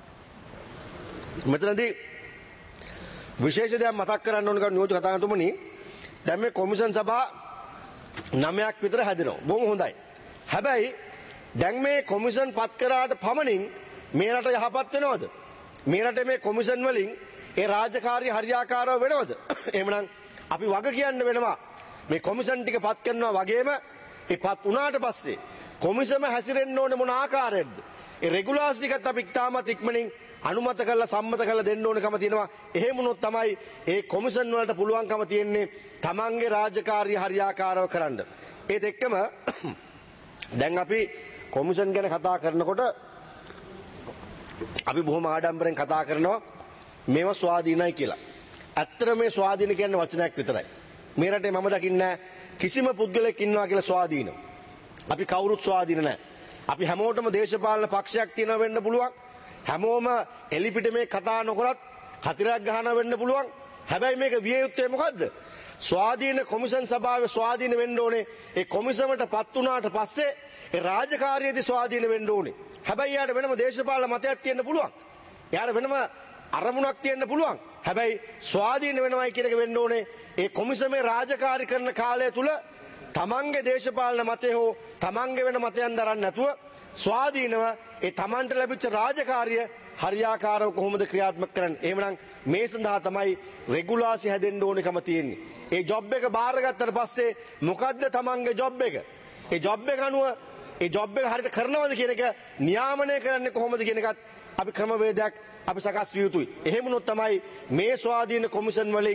මෙතනදී විශේෂ දෙයක් මතක් කරන්න ඕන කරු නියෝජ්‍ය කතානායකතුමනි, දැන් මේ කොමිෂන් සභා 9ක් විතර හැදෙනවා. බොහොම හොඳයි. හැබැයි දැන් මේ කොමිෂන් පත් කරාට පමණින් මේ රට යහපත් වෙනවද? මේ රටේ මේ කොමිෂන් වලින් ඒ රාජකාරී හරියාකාරව වෙනවද? එහෙමනම් අපි වග කියන්න වෙනවා. මේ කොමිෂන් ටික පත් කරනවා වගේම ඒ පත් වුණාට පස්සේ කොමිෂම හැසිරෙන්න ඕනේ මොන ආකාරයකද? ඒ රෙගුලාස් ටිකත් අපි තාමත් ඉක්මනින් අනුමත කරලා සම්මත කරලා දෙන්න ඕනකම තියෙනවා. එහෙම වුණොත් තමයි ඒ කොමිෂන් වලට පුළුවන්කම තියෙන්නේ තමන්ගේ රාජකාරිය හරියාකාරව කරන්න. ඒත් එක්කම දැන් අපි කොමිෂන් ගැන කතා කරනකොට අපි බොහොම ආඩම්බරෙන් කතා කරනවා මේවා ස්වාධීනයි කියලා. ඇත්තට මේ ස්වාධීන කියන්නේ වචනයක් විතරයි. මේ රටේ මම දකින්නේ කිසිම පුද්ගලෙක් ඉන්නවා කියලා ස්වාධීන. අපි කවුරුත් ස්වාධීන නැහැ. අපි හැමෝටම දේශපාලන පක්ෂයක් තියෙනවා වෙන්න පුළුවන්. හැමෝම එලිපිට මේ කතා නොකරත් කතරයක් ගහනවා වෙන්න පුළුවන්. හැබැයි මේක විය යුත්තේ මොකද්ද? ස්වාධීන කොමිෂන් සභාවේ ස්වාධීන වෙන්න ඕනේ. ඒ කොමිෂමට පත් වුණාට පස්සේ ඒ රාජකාරියේදී ස්වාධීන වෙන්න ඕනේ. හැබැයි යාට වෙනම දේශපාලන මතයක් තියෙන්න පුළුවන්. යාට වෙනම අරමුණක් තියෙන්න පුළුවන්. හැබැයි ස්වාධීන වෙනවයි කියන එක වෙන්න ඕනේ. ඒ කොමිසමේ රාජකාරී කරන කාලය තුල තමන්ගේ දේශපාලන මතය හෝ තමන්ගේ වෙන මතයන් දරන්නේ නැතුව ස්වාධීනව ඒ තමන්ට ලැබිච්ච රාජකාරිය හරියාකාරව කොහොමද ක්‍රියාත්මක කරන්නේ? එහෙමනම් මේ සඳහා තමයි රෙගුලාසි හැදෙන්න ඕනකම තියෙන්නේ. ඒ ජොබ් එක බාරගත්තට පස්සේ මොකද්ද තමන්ගේ ජොබ් එක? ඒ ජොබ් එක අනුව ඒ ජොබ් එක හරියට කරනවද කියන එක නියාමනය කරන්නේ කොහොමද කියන එකත් අපි ක්‍රමවේදයක් අපි සකස් විය යුතුයි. එහෙම වුණොත් තමයි මේ ස්වාධීන කොමිෂන් වලින්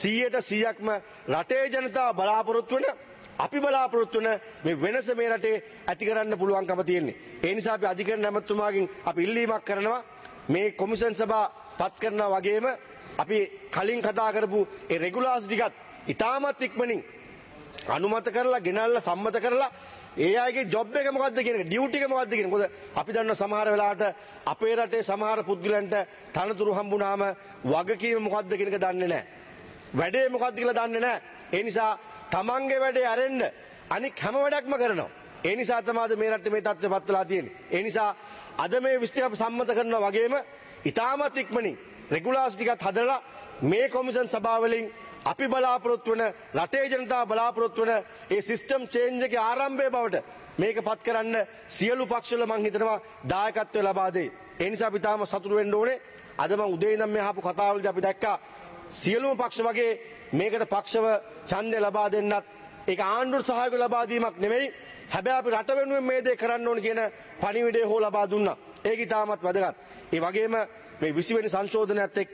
100%ක්ම රටේ ජනතාව බලාපොරොත්තු වෙන අපි බලාපොරොත්තු වෙන මේ වෙනස මේ රටේ ඇති කරන්න පුළුවන්කම තියෙන්නේ. ඒ නිසා අපි අධිකරණ ඇමතුමාගෙන් අපි ඉල්ලීමක් කරනවා මේ කොමිෂන් සභා පත් කරනවා වගේම අපි කලින් කතා කරපු ඒ රෙගුලාස් ටිකත් ඉතාමත් ඉක්මනින් අනුමත කරලා ගෙනල්ලා සම්මත කරලා ඒ අයගේ ජොබ් එක මොකද්ද කියන එක ඩියුටි එක මොකද්ද කියන එක. මොකද අපි දන්නවා සමහර වෙලාවට අපේ රටේ සමහර පුද්ගලයන්ට තනතුරු හම්බුනාම වගකීම මොකද්ද කියන එක දන්නේ නැහැ. වැඩේ මොකද්ද කියලා දන්නේ නැහැ. ඒ නිසා තමන්ගේ වැඩේ අරෙන්න අනික් හැම වැඩක්ම කරනවා. ඒ නිසා තමයි මේ රටේ මේ තත්ත්වයටපත් වෙලා තියෙන්නේ. ඒ නිසා අද මේ විස්තර අපි සම්මත කරනවා වගේම ඉතාමත් ඉක්මනින් රෙගුලාස් ටිකත් හදලා මේ කොමිෂන් සභාවලින් අපි බලාපොරොත්තු වෙන රටේ ජනතාව බලාපොරොත්තු වෙන ඒ සිස්ටම් චේන්ජ් එකේ ආරම්භය බවට මේක පත් කරන්න සියලු පක්ෂවල මං හිතනවා දායකත්වය ලබා දෙයි. ඒ නිසා අපි තාම සතුටු වෙන්න ඕනේ. අද මං උදේ ඉඳන් මේ අහපු කතාවලදී අපි දැක්කා සියලුම පක්ෂ වගේ මේකට පක්ෂව ඡන්දය ලබා දෙන්නත් ඒක ආණ්ඩුවට සහයෝගය ලබා දීමක් නෙමෙයි. හැබැයි අපි රට වෙනුවෙන් මේ දේ කරන්න ඕන කියන පණිවිඩය හෝ ලබා දුන්නා. ඒක ඉතාමත් වැදගත්. ඒ වගේම මේ 20 වෙනි සංශෝධනයත් එක්ක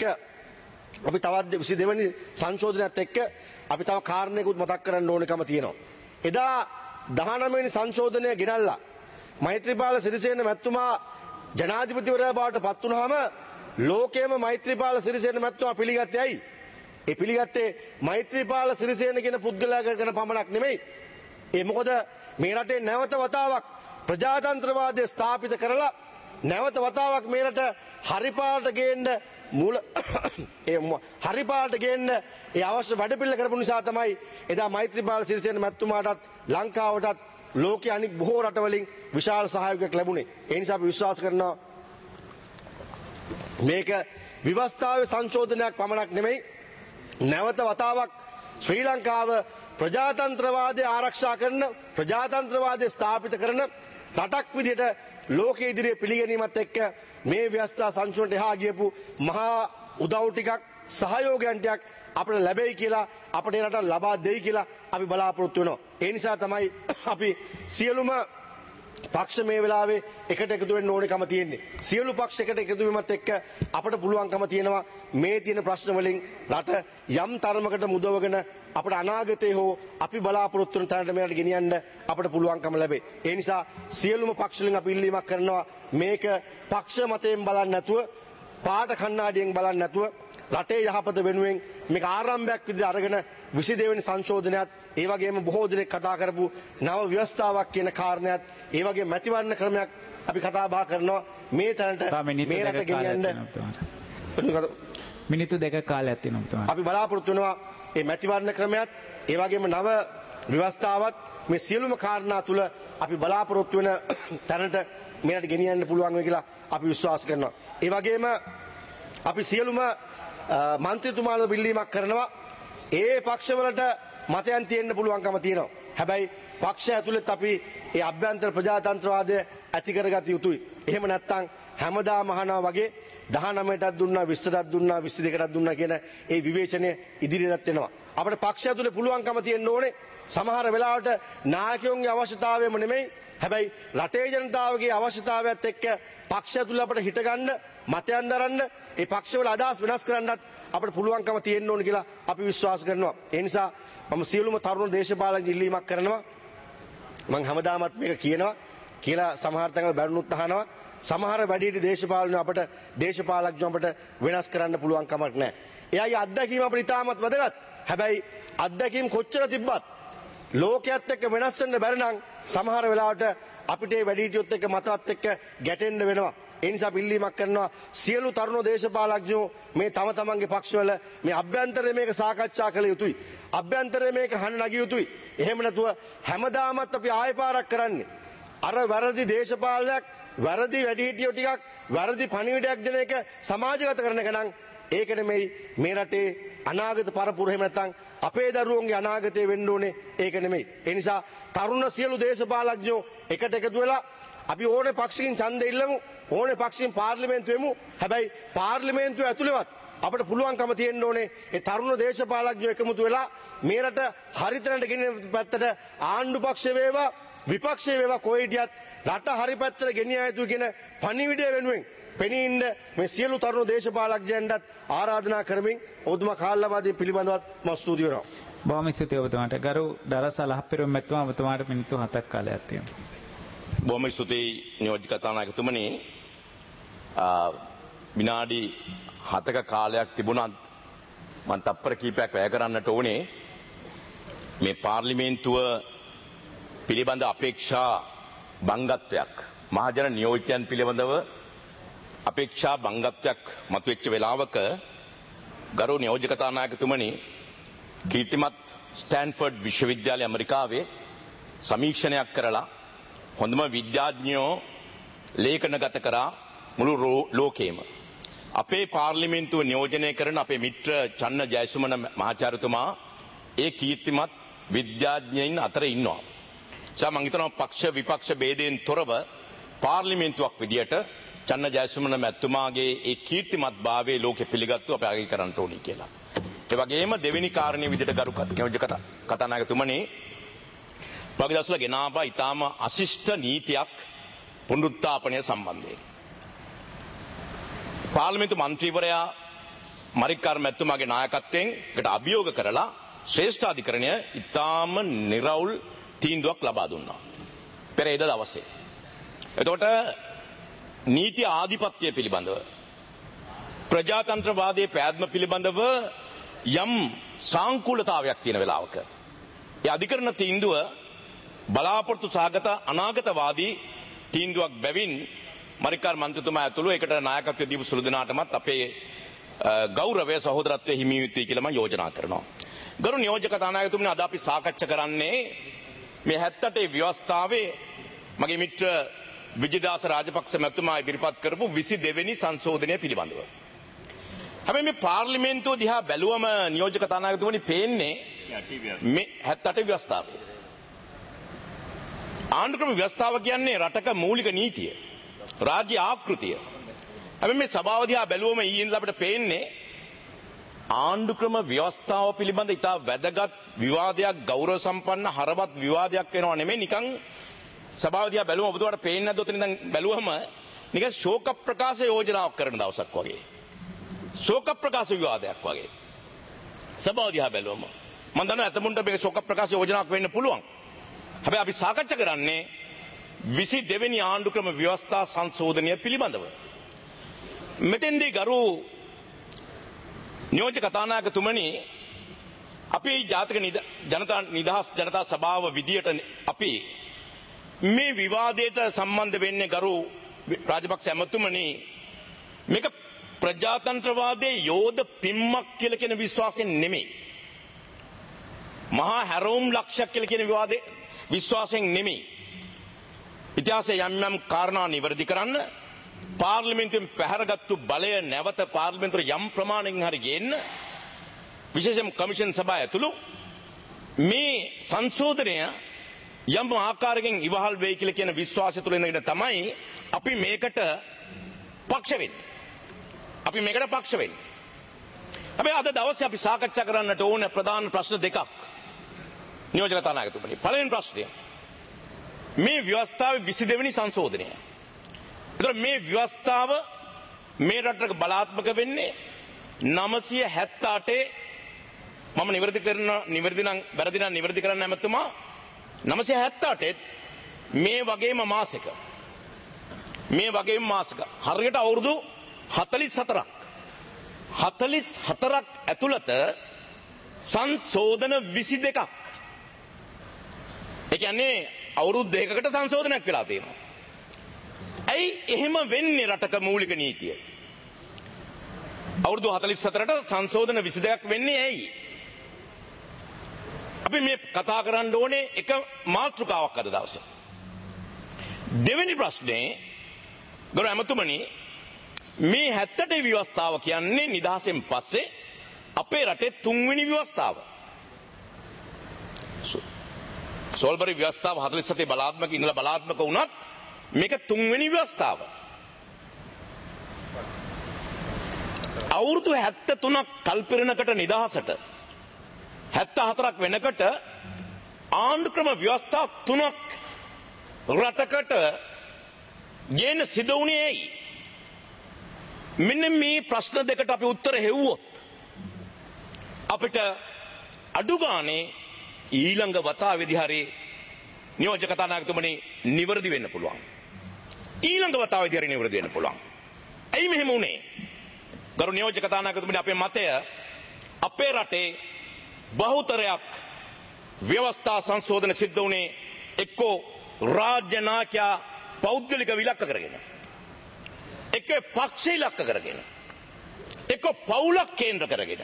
අපි තවත් 22 වෙනි සංශෝධනයත් එක්ක අපි තව කාරණේකුත් මතක් කරන්න ඕනකම තියෙනවා. එදා 19 වෙනි සංශෝධනය ගෙනල්ලා මෛත්‍රීපාල සිරිසේන මැතිතුමා ජනාධිපතිවරයා බවට පත් වුණාම ලෝකයේම මෛත්‍රීපාල සිරිසේන මැතිතුමා පිළිගත්තේ ඇයි? ඒ පිළිගත්තේ මෛත්‍රීපාල සිරිසේන කියන පුද්ගලයා ගැන පමණක් නෙමෙයි. ඒ මොකද මේ රටේ නැවත වතාවක් ප්‍රජාතන්ත්‍රවාදය ස්ථාපිත කරලා නැවත වතාවක් මේ රට හරිපාට ගේන්න මූල හරිපාට ගේන්න ඒ අවශ්‍ය වැඩපිළිවෙල කරපු නිසා තමයි එදා මෛත්‍රීපාල සිරිසේන මැතිතුමාටත් ලංකාවටත් ලෝකයේ අනික් බොහෝ රටවලින් විශාල සහයෝගයක් ලැබුණේ. ඒ නිසා අපි විශ්වාස කරනවා මේක විවස්ථාවේ සංශෝධනයක් පමණක් නෙමෙයි නැවත වතාවක් ශ්‍රී ලංකාව ප්‍රජාතන්ත්‍රවාදය ආරක්ෂා කරන ප්‍රජාතන්ත්‍රවාදය ස්ථාපිත කරන රටක් විදිහට ලෝකයේ ඉදිරියේ පිළිගැනීමත් එක්ක මේ ව්‍යවස්ථා සංශෝධනයට එහා ගියපු මහා උදව් ටිකක් සහයෝගයන් ටිකක් අපිට ලැබෙයි කියලා අපේ රට ලබා දෙයි කියලා අපි බලාපොරොත්තු වෙනවා. ඒ නිසා තමයි අපි සියලුම පක්ෂ මේ වෙලාවේ එකට එකතු වෙන්න ඕනකම තියෙන්නේ. සියලු පක්ෂ එකට එකතු වීමත් එක්ක අපිට පුළුවන්කම තියෙනවා මේ තියෙන ප්‍රශ්න වලින් රට යම් තරමකට මුදවගෙන අපිට අනාගතේ හෝ අපි බලාපොරොත්තු වෙන තැනට මෙයාට ගෙනියන්න අපිට පුළුවන්කම ලැබේ. ඒ නිසා සියලුම පක්ෂ වලින් අපි ඉල්ලීමක් කරනවා මේක පක්ෂ මතයෙන් බලන්නේ නැතුව පාට කණ්ණාඩියෙන් බලන්නේ නැතුව රටේ යහපත වෙනුවෙන් මේක ආරම්භයක් විදිහට අරගෙන 22 වෙනි සංශෝධනයත් ඒ වගේම බොහෝ දිනක් කතා කරපු නව ව්‍යවස්ථාවක් කියන කාරණයක් ඒ වගේ මැතිවරණ ක්‍රමයක් අපි කතා බහ කරනවා මේ තැනට මේ රට ගෙනියන්න මිනිත්තු දෙක කාලයක් තියෙනවා. අපි බලාපොරොත්තු වෙනවා මේ මැතිවරණ ක්‍රමයක් ඒ වගේම නව ව්‍යවස්ථාවත් මේ සියලුම කාරණා තුල අපි බලාපොරොත්තු වෙන තැනට මේ රට ගෙනියන්න පුළුවන් වෙයි කියලා අපි විශ්වාස කරනවා. ඒ වගේම අපි සියලුම මන්ත්‍රීතුමාලා බිල්ලීමක් කරනවා ඒ පක්ෂවලට මතයන් තියෙන්න පුළුවන්කම තියෙනවා. හැබැයි පක්ෂ ඇතුළත අපි ඒ අභ්‍යන්තර ප්‍රජාතන්ත්‍රවාදය ඇති කරගත යුතුයි. එහෙම නැත්නම් හැමදාම අහනවා වගේ 19ටත් දුන්නා 20ටත් දුන්නා 22ටත් දුන්නා කියන ඒ විවේචනය ඉදිරියටත් එනවා. අපේ පක්ෂය තුල පුළුවන්කම තියෙන්න ඕනේ සමහර වෙලාවට නායකයන්ගේ අවශ්‍යතාවයම නෙමෙයි හැබැයි රටේ ජනතාවගේ අවශ්‍යතාවයත් එක්ක පක්ෂය තුල අපිට හිට ගන්න මතයන් දරන්න ඒ පක්ෂවල අදහස් වෙනස් කරන්නත් අපිට පුළුවන්කම තියෙන්න ඕනේ කියලා අපි විශ්වාස කරනවා. ඒ නිසා මම සියලුම තරුණ දේශපාලන ඉල්ලීමක් කරනවා. මම හැමදාමත් මේක කියනවා කියලා සමහර තැන්වල බැනුනුත් අහනවා. සමහර වැඩිහිටි දේශපාලන අපිට දේශපාලඥයෝ අපිට වෙනස් කරන්න පුළුවන් කමක් නැහැ. එයාගේ අත්දැකීම අපිට ඉතාමත් වැදගත්. හැබැයි අත්දැකීම් කොච්චර තිබ්බත් ලෝකයේත් එක්ක වෙනස් වෙන්න බැරි නම් සමහර වෙලාවට අපිට මේ වැඩිහිටියොත් එක්ක මතවත් එක්ක ගැටෙන්න වෙනවා. ඒ නිසා පිළිීමක් කරනවා සියලු තරුණ දේශපාලඥයෝ මේ තම තමන්ගේ පක්ෂවල මේ අභ්‍යන්තරයේ මේක සාකච්ඡා කළ යුතුයි. අභ්‍යන්තරයේ මේක හඬ නගිය යුතුයි. එහෙම නැතුව හැමදාමත් අපි ආයෙ පාරක් කරන්නේ අර වැරදි දේශපාලනයක් වැරදි වැඩිහිටියෝ ටිකක් වැරදි පණිවිඩයක් දෙන එක සමාජගත කරන එක නම් ඒක නෙමෙයි මේ රටේ අනාගත පරපුර එහෙම නැත්නම් අපේ දරුවන්ගේ අනාගතය වෙන්න ඕනේ ඒක නෙමෙයි. ඒ නිසා තරුණ සියලු දේශපාලඥයෝ එකට එකතු වෙලා අපි ඕනේ පක්ෂකින් ඡන්දෙ ඉල්ලමු ඕනේ පක්ෂයෙන් පාර්ලිමේන්තුවෙ යමු. හැබැයි පාර්ලිමේන්තුව ඇතුළේවත් අපිට පුළුවන්කම තියෙන්න ඕනේ ඒ තරුණ දේශපාලඥයෝ එකමුතු වෙලා මේ රට හරිතැනට ගෙනියන පැත්තට ආණ්ඩු පක්ෂ වේවා විපක්ෂ වේවා කොයි හිටියත් රට හරි පැත්තට ගෙනිය යුතු කියන පණිවිඩය වෙනුවෙන් පෙනීන්න මේ සියලු තරුණ දේශපාලඥයන්ටත් ආරාධනා කරමින් ඔබතුමා කාලලාවාදී පිළිබඳවත් මම ස්තුති වෙනවා. බොහොම ස්තුතියි ඔබතුමාට. ගරු දරස ලහප්පිරුම් මෙතුමා ඔබතුමාට මිනිත්තු 7ක් කාලයක් තියෙනවා. බොහොම ස්තුතියි නියෝජ්‍ය කතානායකතුමනි. විනාඩි 7ක කාලයක් තිබුණත් මම තප්පර කීපයක් වැය කරන්නට ඕනේ මේ පාර්ලිමේන්තුව පිළිබඳ අපේක්ෂා බංගත්වයක් මහජන නියෝජ්‍යයන් පිළිබඳව අපේක්ෂා බංගත්වයක් මතුවෙච්ච වෙලාවක ගරු නියෝජ්‍ය කතානායකතුමනි කීර්තිමත් ස්ටැන්ෆර්ඩ් විශ්වවිද්‍යාලය ඇමරිකාවේ සමීක්ෂණයක් කරලා හොඳම විද්‍යාඥයෝ ලේඛනගත කරා මුළු ලෝකෙම අපේ පාර්ලිමේන්තුව නියෝජනය කරන අපේ මිත්‍ර චන්න ජයසුමන මහාචාර්යතුමා ඒ කීර්තිමත් විද්‍යාඥයින් අතර ඉන්නවා. මම හිතනවා පක්ෂ විපක්ෂ ભેදයෙන් තොරව පාර්ලිමේන්තුවක් විදියට චන්න ජයසුමන මැතිතුමාගේ ඒ කීර්තිමත් භාවයේ ලෝකෙ පිළිගත්තු අපි අගය කරන්න ඕනි කියලා. ඒ වගේම දෙවෙනි කාරණේ විදියට ගරු නියෝජ්‍ය කතානායකතුමනි පහුගිය දවස්වල ගෙනාවා ඊටාම අශිෂ්ට නීතියක් පුනරුත්ථාපනය සම්බන්ධයෙන්. පාර්ලිමේන්තු මන්ත්‍රීවරයා මරික්කාර මැතිතුමාගේ නායකත්වයෙන් ඒකට අභියෝග කරලා ශ්‍රේෂ්ඨාධිකරණය ඊටාම නිර්වුල් තීන්දුවක් ලබා දුන්නා. පෙරේද දවසේ. එතකොට නීති ආධිපත්‍ය පිළිබඳව ප්‍රජාතන්ත්‍රවාදයේ පැවැත්ම පිළිබඳව යම් සාංකූලතාවයක් තියෙන වෙලාවක ඒ අධිකරණ තීන්දුව බලාපොරොත්තු සහගත අනාගතවාදී තීන්දුවක් බැවින් මරික්කාර මන්ත්‍රීතුමා ඇතුළු ඒකට නායකත්වය දීපු සුළු දෙනාටමත් අපේ ගෞරවය සහෝදරත්වය හිමි යුතුයි කියලා මම යෝජනා කරනවා. ගරු නියෝජ්‍ය කතානායකතුමනි අද අපි සාකච්ඡා කරන්නේ මේ 78 ව්‍යවස්ථාවේ මගේ මිත්‍ර විජේදාස රාජපක්ෂ මැතිතුමා ඉදිරිපත් කරපු 22 වෙනි සංශෝධනය පිළිබඳව. හැබැයි මේ පාර්ලිමේන්තුව දිහා බැලුවම නියෝජ්‍ය කතානායකතුමනි පේන්නේ මේ 78 ව්‍යවස්ථාවේ. ආණ්ඩුක්‍රම ව්‍යවස්ථාව කියන්නේ රටක මූලික නීතිය. රාජ්‍ය ආකෘතිය. හැබැයි මේ සභාව දිහා බැලුවම ඊයින් අපිට පේන්නේ ආණ්ඩුක්‍රම ව්‍යවස්ථාව පිළිබඳ ඉතා වැදගත් විවාදයක් ගෞරව සම්පන්න හරවත් විවාදයක් වෙනවා නෙමෙයි නිකන් සභාව දිහා බැලුවම ඔබතුමාට පේන්නේ නැද්ද ඔතන ඉඳන් බැලුවම නිකන් ශෝක ප්‍රකාශ යෝජනාවක් කරන දවසක් වගේ. ශෝක ප්‍රකාශ විවාදයක් වගේ. සභාව දිහා බැලුවම මම දන්නවා අතමුන්ට මේක ශෝක ප්‍රකාශ යෝජනාවක් වෙන්න පුළුවන්. හැබැයි අපි සාකච්ඡා කරන්නේ 22 වෙනි ආණ්ඩුක්‍රම ව්‍යවස්ථා සංශෝධනය පිළිබඳව. මෙතෙන්දී ගරු නියෝජ්‍ය කතානායකතුමනි අපි ජාතික ජනතා නිදහස් ජනතා සභාව විදියට අපි මේ විවාදයට සම්බන්ධ වෙන්නේ ගරු රාජපක්ෂ ඇමතුමනි මේක ප්‍රජාතන්ත්‍රවාදයේ යෝධ පිම්මක් කියලා කියන විශ්වාසයෙන් නෙමෙයි. මහා හැරවුම් ලක්ෂයක් කියලා කියන විවාදේ විශ්වාසයෙන් නෙමෙයි. ඉතිහාසයේ යම් යම් කාරණා නිවැරදි කරන්න පාර්ලිමේන්තුවෙන් පැහැරගත්තු බලය නැවත පාර්ලිමේන්තුවට යම් ප්‍රමාණයකින් හරි ගේන්න විශේෂම කමිෂන් සභාව ඇතුළු මේ සංශෝධනය යම් ආකාරයකින් ඉවහල් වෙයි කියලා කියන විශ්වාසය තුළ ඉඳගෙන තමයි අපි මේකට පක්ෂ වෙන්නේ. අපි මේකට පක්ෂ වෙන්නේ. හැබැයි අද දවසේ අපි සාකච්ඡා කරන්නට ඕන ප්‍රධාන ප්‍රශ්න දෙකක්. නියෝජක කතානායකතුමනි. පළවෙනි ප්‍රශ්නය මේ ව්‍යවස්ථාවේ 22 වෙනි සංශෝධනය. ඒතර මේ ව්‍යවස්ථාව මේ රටක බලාත්මක වෙන්නේ 978 මම නිවැරදි නම් වැරදි නම් නිවැරදි කරන්න ඇමතුමා 978 මේ වගේම මාසෙක හරියට අවුරුදු 44ක් ඇතුළත සංශෝධන 22ක්. ඒ කියන්නේ අවුරුදු දෙකකට සංශෝධනයක් වෙලා තියෙනවා. ඇයි එහෙම වෙන්නේ රටක මූලික නීතිය? අවුරුදු 44ට සංශෝධන 22ක් වෙන්නේ ඇයි? අපි මේ කතා කරන්න ඕනේ එක මාතෘකාවක් අද දවසේ. දෙවෙනි ප්‍රශ්නේ ගරු ඇමතුමනි මේ 78 ව්‍යවස්ථාව කියන්නේ නිදහසෙන් පස්සේ අපේ රටේ 3 වෙනි ව්‍යවස්ථාව. සෝල්බරි ව්‍යවස්ථාව 47 බලාත්මක ඉඳලා බලාත්මක වුණත් මේක 3 වෙනි ව්‍යවස්ථාව. අවුරුදු 73ක් කල්පිරණකට නිදහසට 74ක් වෙනකොට ආණ්ඩුක්‍රම ව්‍යවස්ථා 3ක් රටකට ගේන සිදු වුණේ ඇයි? මෙන්න මේ ප්‍රශ්න දෙකට අපි උත්තර හෙව්වොත් අපිට අඩු ගානේ ඊළඟ වතාවේදී හරි නියෝජක කතානායකතුමනි නිවැරදි වෙන්න පුළුවන්. ඊළඟ වතාවේදී හරි නිවැරදි වෙන්න පුළුවන්. ඇයි මෙහෙම වුනේ? ගරු නියෝජක කතානායකතුමනි අපේ මතය අපේ රටේ බහුතරයක් ව්‍යවස්ථා සංශෝධන සිද්ධ වුණේ එක්කෝ රාජ්‍ය නායකයා පෞද්ගලික විලක්ක කරගෙන, එක්ක පක්ෂ ඉලක්ක කරගෙන, එක්ක පවුලක් කේන්ද්‍ර කරගෙන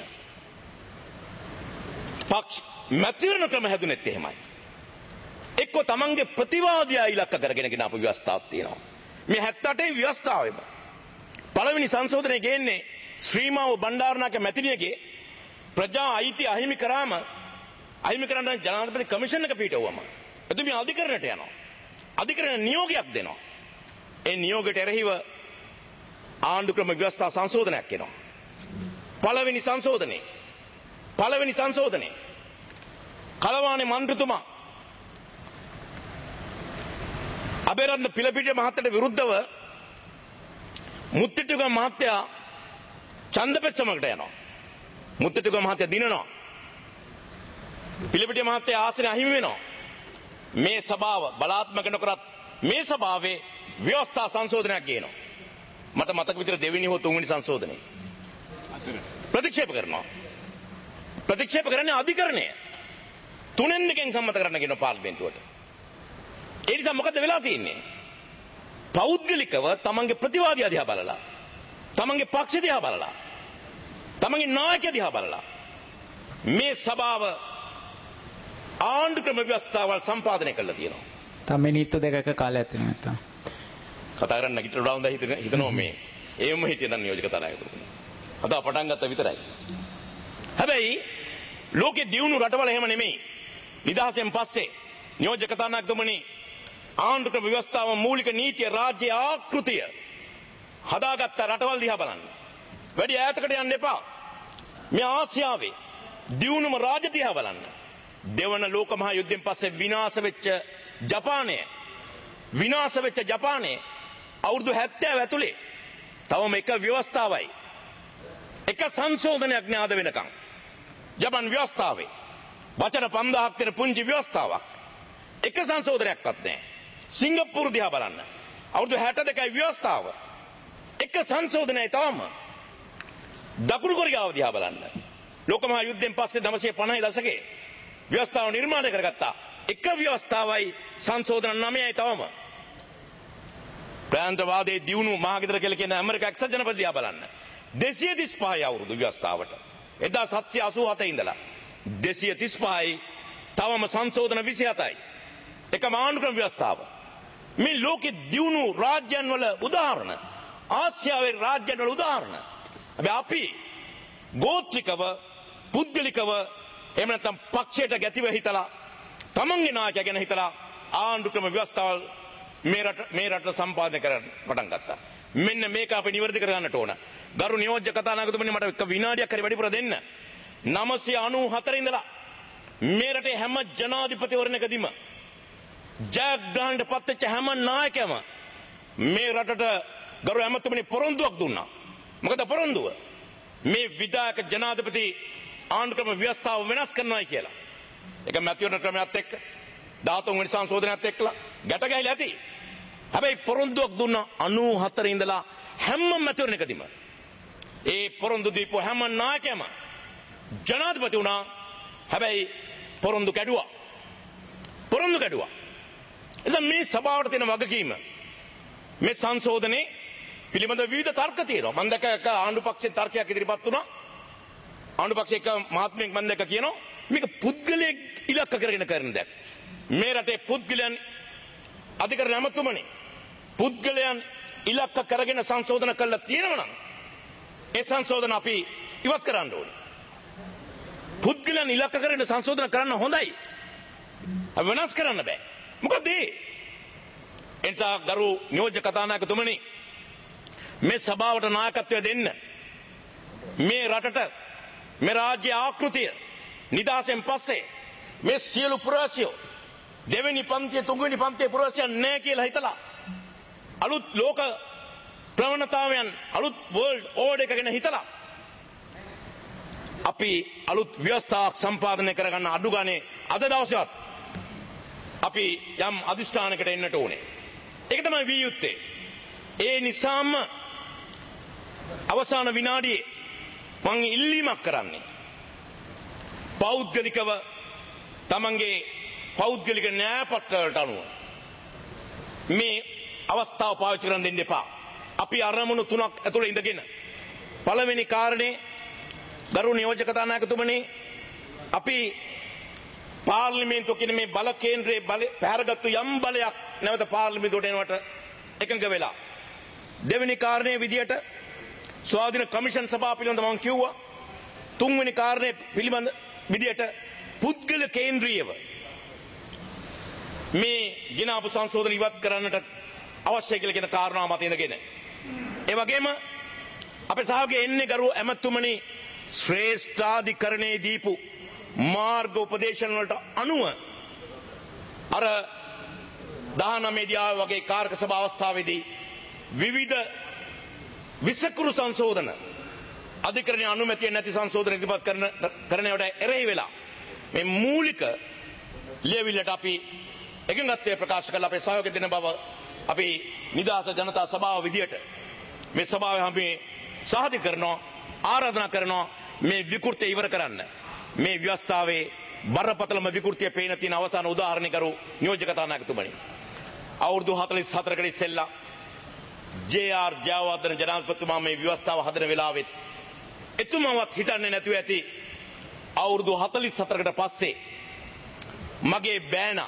පක්ෂ මැතිවරණ ක්‍රම හැදුනෙත් එහෙමයි. එක්ක තමන්ගේ ප්‍රතිවාදියා ඉලක්ක කරගෙන ගෙන අප ව්‍යවස්ථාවක් තියෙනවා. මේ 78 ව්‍යවස්ථාවෙම පළවෙනි සංශෝධනය ගේන්නේ ශ්‍රීමාව බණ්ඩාරනායක මැතිණියගේ ප්‍රජා අයිති අහිමි කරන්න ජනාධිපති කමිෂන් එක පිටවුවම එතුමිය අධිකරණයට යනවා. අධිකරණ නියෝගයක් දෙනවා. ඒ නියෝගයට එරෙහිව ආණ්ඩුක්‍රම ව්‍යවස්ථා සංශෝධනයක් එනවා. පළවෙනි සංශෝධනයේ කලවානේ මන්ත්‍රීතුමා අබේරත්න පිළපිටිය මහත්තයට විරුද්ධව මුත්තිටුගම මහත්තයා ඡන්දපෙච්චමකට යනවා. මුත්තිටුගම මහත්තයා දිනනවා. පිළපිටිය මහත්තයා ආසනය අහිමි වෙනවා. මේ සභාව බලාත්මක නොකරත් මේ සභාවේ ව්‍යවස්ථා සංශෝධනයක් ගේනවා. මට මතක විදිහට දෙවෙනි හෝ තුන්වෙනි සංශෝධනය ප්‍රතික්ෂේප කරනවා. ප්‍රතික්ෂේප කරන්නේ අධිකරණය. තුනෙන් දෙකෙන් සම්මත කරන්න කියන පාර්ලිමේන්තුවට. ඒ නිසා මොකද වෙලා තියෙන්නේ? පෞද්ගලිකව තමන්ගේ ප්‍රතිවාදී දිහා බලලා, තමන්ගේ පක්ෂ දිහා බලලා, තමන්ගේ නායකය දිහා බලලා මේ සභාව ආණ්ඩුක්‍රම ව්‍යවස්ථාවල් සම්පාදනය කරලා තියෙනවා. තම මිනිත්තු දෙකක කාලයක් තියෙනවා නැත්තම්. කතා කරන්න නැගිටින්න උදා හිතනවා මේ. ඒවම හිටිය දැන් නියෝජක තරායතුමනි. අද පටන් ගත්ත විතරයි. හැබැයි ලෝකේ දියුණු රටවල එහෙම නෙමෙයි. නිදහසෙන් පස්සේ නියෝජක කතානායකතුමනි ආණ්ඩුක්‍රම ව්‍යවස්ථාව මූලික නීතිය රාජ්‍ය ආකෘතිය හදාගත්ත රටවල් දිහා බලන්න. වැඩි ඈතකට යන්න එපා. මේ ආසියාවේ දියුණුම රාජ්‍ය දිහා බලන්න. දෙවන ලෝක මහා යුද්ධයෙන් පස්සේ විනාශ වෙච්ච ජපානයේ අවුරුදු 70 ඇතුලේ තවම එක ව්‍යවස්ථාවයි. එක සංශෝධනයක් ඥාද වෙනකම්. ජපාන් ව්‍යවස්ථාවේ වචන 5000ක් තියෙන පුංචි ව්‍යවස්ථාවක්. එක සංශෝධනයක්වත් නැහැ. සිංගප්පූරු දිහා බලන්න. අවුරුදු 62යි ව්‍යවස්ථාව. එක සංශෝධනයයි තවම. දකුණු කොරියාව දිහා බලන්න. ලෝක මහා යුද්ධයෙන් පස්සේ 1950 දශකයේ ව්‍යවස්ථාව නිර්මාණය කරගත්තා. එක ව්‍යවස්ථාවයි සංශෝධන 9යි තවම. ප්‍රාන්තවාදයේ දියුණු මහගෙදර කියලා කියන ඇමරිකා එක්සත් ජනපදය දිහා බලන්න. 235 අවුරුදු ව්‍යවස්ථාවට 1787 ඉඳලා 235යි තවම සංශෝධන 27යි. එකම ආණ්ඩුක්‍රම ව්‍යවස්ථාව. මේ ලෝකෙ දියුණු රාජ්‍යයන් වල උදාහරණ, ආසියාවේ රාජ්‍යයන් වල උදාහරණ. හැබැයි අපි ගෝත්‍රිකව, පුද්ගලිකව එහෙම නැත්නම් පක්ෂයට ගැතිව හිතලා, තමන්ගේ නායකයා ගැන හිතලා ආණ්ඩුක්‍රම ව්‍යවස්ථාවල් මේ රට සම්පාදනය කරන්න පටන් ගත්තා. මෙන්න මේක අපි නිවැරදි කරගන්නට ඕන. ගරු නියෝජ්‍ය කතානායකතුමනි මට එක විනාඩියක් හරි වැඩිපුර දෙන්න. 994 ඉඳලා මේ රටේ හැම ජනාධිපතිවරණයකදීම ජයග්‍රහණයට පත්වෙච්ච හැම නායකයම මේ රටට ගරු ඇමතුමනි පොරොන්දුවක් දුන්නා. මොකද පොරොන්දුව? මේ විධායක ජනාධිපති ආණ්ඩුක්‍රම ව්‍යවස්ථාව වෙනස් කරනවායි කියලා. ඒක මැතිවරණ ක්‍රමයක් එක්ක 13 වෙනි සංශෝධනයත් එක්කලා ගැට ගැහිලා ඇති. හැබැයි පොරොන්දුවක් දුන්නා 94 ඉඳලා හැම මැතිවරණයකදීම ඒ පොරොන්දු දීපු හැම නායකයම ජනාධිපති වුණා. හැබැයි පොරොන්දු කැඩුවා. එතන මේ සභාවට තියෙන වගකීම මේ සංශෝධනේ පිළිබඳ විවිධ තර්ක තියෙනවා. මම දැක්ක එක ආණ්ඩු පක්ෂයෙන් තර්කයක් ඉදිරිපත් වුණා. ආණ්ඩු පක්ෂයක මහත්මයෙක් මම දැක්ක කියනවා මේක පුද්ගලයෙක් ඉලක්ක කරගෙන කරන දෙයක්. මේ රටේ පුද්ගලයන් අධිකරණ ඇමතුමනි පුද්ගලයන් ඉලක්ක කරගෙන සංශෝධන කළා තියෙනවා නම් ඒ සංශෝධන අපි ඉවත් කරන්න ඕනේ. පුද්ගලයන් ඉලක්ක කරගෙන සංශෝධන කරන්න හොඳයි. වෙනස් කරන්න බෑ. මොකද එනිසා ගරු නියෝජ්‍ය කතානායකතුමනි මේ සභාවට නායකත්වය දෙන්න. මේ රටට මේ රාජ්‍ය ආකෘතිය නිදහසෙන් පස්සේ මේ සියලු පුරවැසියෝ දෙවෙනි පන්තිය තුන්වෙනි පන්තියේ පුරවැසියන් නැහැ කියලා හිතලා අලුත් ලෝක ප්‍රවණතාවයන් අලුත් වර්ල්ඩ් ඕඩර් එක ගැන හිතලා අපි අලුත් ව්‍යවස්ථාවක් සම්පාදනය කරගන්න අඩු ගානේ අද දවසේවත් අපි යම් අධිෂ්ඨානයකට එන්නට ඕනේ. ඒක තමයි විය යුත්තේ. ඒ නිසාම අවසාන විනාඩියේ මම ඉල්ලීමක් කරන්නේ පෞද්ගලිකව තමන්ගේ පෞද්ගලික න්‍යායපත්‍රවලට අනුව මේ අවස්ථාව පාවිච්චි කරන්න දෙන්න එපා. අපි අරමුණු තුනක් ඇතුළේ ඉඳගෙන පළවෙනි කාරණේ ගරු නියෝජ්‍ය කතානායකතුමනි අපි පාර්ලිමේන්තුව කියන මේ බල කේන්ද්‍රයේ පැහැරගත්තු යම් බලයක් නැවත පාර්ලිමේන්තුවට එනවට එකඟ වෙලා දෙවෙනි කාරණේ විදියට ස්වාධීන කමිෂන් සභාව පිළිබඳව මම කිව්වා. තුන්වෙනි කාරණේ පිළිබඳ විදියට පුද්ගල කේන්ද්‍රීයව මේ ගිනාපු සංශෝධන ඉවත් කරන්නට අවශ්‍ය කියලා කියන කාරණාව මත ඉඳගෙන ඒ වගේම අපේ සහෝදරය එන්නේ ගරු ඇමතුමනි ශ්‍රේෂ්ඨාධිකරණයේ දීපු මාර්ග උපදේශන වලට අනුව අර 19 දී ආව වගේ කාර්ක සභා අවස්ථාවේදී විවිධ විසකුරු සංශෝධන අධිකරණයේ අනුමැතිය නැති සංශෝධන ඉදිරිපත් කරනවට එරෙහි වෙලා මේ මූලික ලියවිල්ලට අපි එකඟත්වය ප්‍රකාශ කළ අපේ සහයෝගය දෙන බව අපි නිදහස් ජනතා සභාව විදියට මේ සභාවේ අපි සාධි කරනවා ආරාධනා කරනවා මේ විකෘතිය ඉවර කරන්න. මේ ව්‍යවස්ථාවේ බරපතලම විකෘතිය පේන තියෙන අවසාන උදාහරණය කරු නියෝජ්‍ය කතානායකතුමනි. අවුරුදු 44කට ඉස්සෙල්ලා ජේ.ආර්. ජයවර්ධන ජනාධිපතිතුමා මේ ව්‍යවස්ථාව හදන වෙලාවෙත් එතුමාවත් හිතන්නේ නැතුව ඇති අවුරුදු 44කට පස්සේ මගේ බෑනා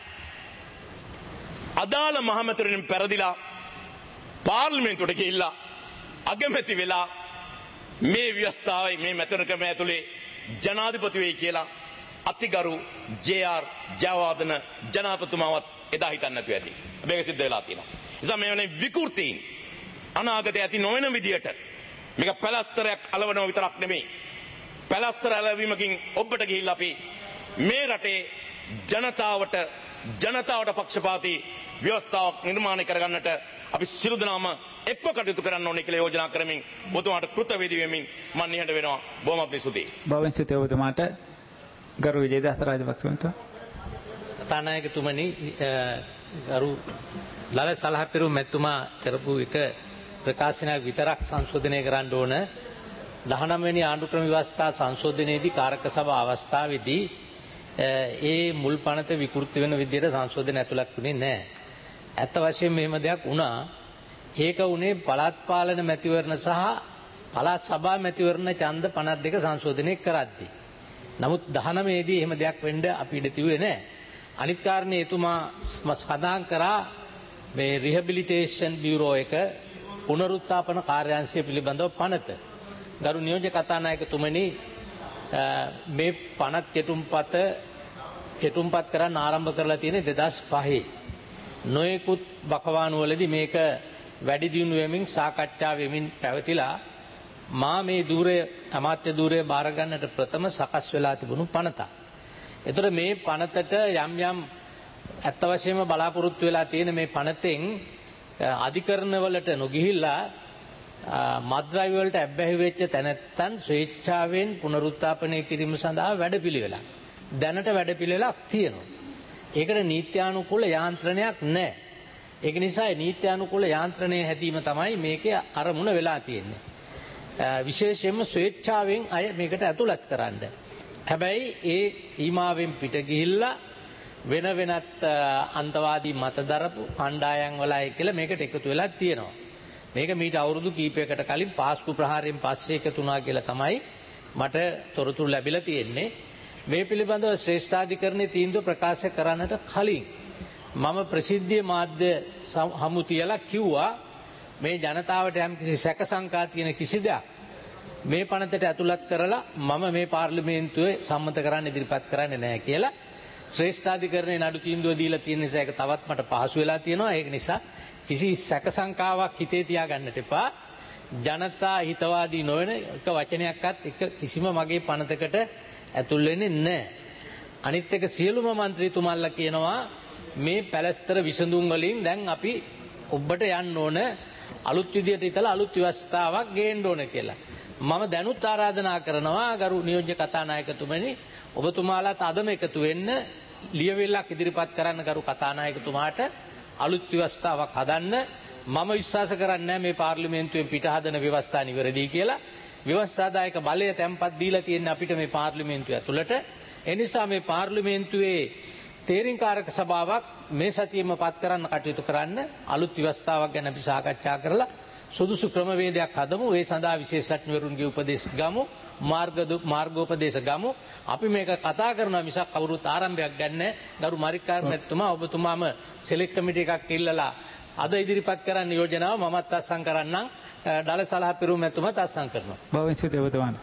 අදාළ මහමැතිවරණයෙන් පෙරදිලා පාර්ලිමේන්තුවට ගිහිල්ලා අගමැති වෙලා මේ ව්‍යවස්ථාවේ මේ මැතිවරණ ක්‍රමය ඇතුලේ ජනාධිපති වෙයි කියලා අතිගරු ජේ.ආර්. ජයවර්ධන ජනාධිපතිතුමාවත් එදා හිතන්නේ නැතුව ඇති. මේක සිද්ධ වෙලා තියෙනවා. නිසා මේ වෙනේ විකෘතීන් අනාගතයේ ඇති නොවන විදියට මේක පැලස්තරයක් අලවනවා විතරක් නෙමෙයි. පැලස්තර අලවීමකින් ඔබට ගිහිල්ලා අපි මේ රටේ ජනතාවට පක්ෂපාතී ව්‍යවස්ථාවක් නිර්මාණය කරගන්නට අපි සියලු දෙනාම එක්ව කටයුතු කරන්න ඕනේ කියලා යෝජනා කරමින් ඔබතුමාට කෘතවේදී වෙමින් මම නිහඬ වෙනවා. බොහොමත් ස්තුතියි. බවෙන් සිටේ ඔබතුමාට ගරු විජේදාස රාජපක්ෂ මහතා. කතානායකතුමනි ගරු ලල සලහපිරු මැතිතුමා කරපු එක ප්‍රකාශනයක් විතරක් සංශෝධනය කරන්න ඕන. 19 වෙනි ආණ්ඩුක්‍රම ව්‍යවස්ථා සංශෝධනයේදී කාරක සභා අවස්ථාවේදී ඒ මුල් පනත විකෘති වෙන විදිහට සංශෝධන ඇතුළත් වුණේ නැහැ. ඇත්ත වශයෙන්ම මෙහෙම දෙයක් වුණා. ඒක උනේ පළාත් පාලන මැතිවරණ සහ පළාත් සභා මැතිවරණ ඡන්ද 52 සංශෝධනය කරද්දී. නමුත් 19 දී එහෙම දෙයක් වෙන්න අපි ඉඩ තියුවේ නැහැ. අනිත් කාරණේ එතුමා සඳහන් කරා මේ රිහැබිලිටේෂන් බියුරෝ එක පුනරුත්ථාපන කාර්යාංශය පිළිබඳව පනත. ගරු නියෝජ්‍ය කතානායකතුමනි මේ පනත් කෙටුම්පත් කරන්න ආරම්භ කරලා තියෙන්නේ 2005. නොයෙකුත් බකවානුවලදී මේක වැඩි දියුණු වෙමින් සාකච්ඡා වෙමින් පැවතිලා මා මේ ධූරය අමාත්‍ය ධූරය බාර ගන්නට ප්‍රථම සකස් වෙලා තිබුණු පනතක්. ඒතර මේ පනතට යම් යම් ඇත්ත වශයෙන්ම බලාපොරොත්තු වෙලා තියෙන මේ පනතෙන් අධිකරණ වලට නොගිහිල්ලා මත්ද්‍රව්‍ය වලට ඇබ්බැහි වෙච්ච තැනැත්තන් ස්වේච්ඡාවෙන් පුනරුත්ථාපනය කිරීම සඳහා වැඩපිළිවෙලක්. දැනට වැඩපිළිවෙලක් තියෙනවා. ඒකට නීත්‍යානුකූල යාන්ත්‍රණයක් නැහැ. ඒක නිසා නීත්‍යානුකූල යාන්ත්‍රණය හැදීම තමයි මේකේ අරමුණ වෙලා තියෙන්නේ. විශේෂයෙන්ම ස්වේච්ඡාවෙන් අය මේකට ඇතුළත් කරන්න. හැබැයි ඒ සීමාවෙන් පිට ගිහිල්ලා වෙන වෙනත් අන්තවාදී මත දරපු කණ්ඩායම් වලයි කියලා මේකට එකතු වෙලා තියෙනවා. මේක මීට අවුරුදු කීපයකට කලින් පාස්කු ප්‍රහාරයෙන් පස්සේ එකතු වුණා කියලා තමයි මට තොරතුරු ලැබිලා තියෙන්නේ. මේ පිළිබඳව ශ්‍රේෂ්ඨාධිකරණයේ තීන්දුව ප්‍රකාශ කරන්නට කලින් මම ප්‍රසිද්ධිය මාධ්‍ය හමු තියලා කිව්වා මේ ජනතාවට යම්කිසි සැක සංකා තියෙන කිසි දෙයක් මේ පනතට ඇතුළත් කරලා මම මේ පාර්ලිමේන්තුවේ සම්මත කරන්න ඉදිරිපත් කරන්නේ නැහැ කියලා ශ්‍රේෂ්ඨාධිකරණයේ නඩු තීන්දුව දීලා තියෙන නිසා ඒක තවත් මට පහසු වෙලා තියෙනවා. ඒක නිසා කිසි සැක සංකාවක් හිතේ තියාගන්නට එපා. ජනතා හිතවාදී නොවන එක වචනයක්වත් එක කිසිම මගේ පනතකට ඇතුල් වෙන්නේ නැහැ. අනිත් එක සියලුම മന്ത്രിතුමාලා කියනවා මේ පැලස්තර විසඳුම් වලින් දැන් අපි ඔබට යන්න ඕන අලුත් විදියට ඉතලා අලුත් ව්‍යවස්ථාවක් ගේන්න ඕන කියලා. මම දැනුත් ආරාධනා කරනවා ගරු නියෝජ්‍ය කතානායකතුමනි ඔබතුමාලාත් අදම එකතු වෙන්න ලියවිල්ලක් ඉදිරිපත් කරන්න ගරු කතානායකතුමාට අලුත් ව්‍යවස්ථාවක් හදන්න. මම විශ්වාස කරන්නේ මේ පාර්ලිමේන්තුවෙන් පිට හදන ව්‍යවස්ථා නිවැරදි කියලා. ව්‍යවස්ථාදායක බලය තැන්පත් දීලා තියෙන අපිට මේ පාර්ලිමේන්තුව ඇතුළට. ඒ නිසා මේ පාර්ලිමේන්තුවේ තේරීම්කාරක සභාවක් මේ සතියෙම පත් කරන්න කටයුතු කරන්න අලුත් ව්‍යවස්ථාවක් ගැන අපි සාකච්ඡා කරලා සුදුසු ක්‍රමවේදයක් හදමු. ඒ සඳහා විශේෂඥවරුන්ගේ උපදෙස් ගමු, මාර්ගෝපදේශ ගමු. අපි මේක කතා කරනවා මිසක් කවුරුත් ආරම්භයක් ගන්නෑ. ගරු මරික්කාර මැතිතුමා ඔබතුමාම සෙලෙක්ට් කමිටු එකක් ඉල්ලලා අද ඉදිරිපත් කරන්න යෝජනාව මමත් අත්සන් කරන්නම්. ඩල සලහපිරු මැතිතුමාත් අත්සන් කරනවා. බවින් සිත ඔබතුමාට.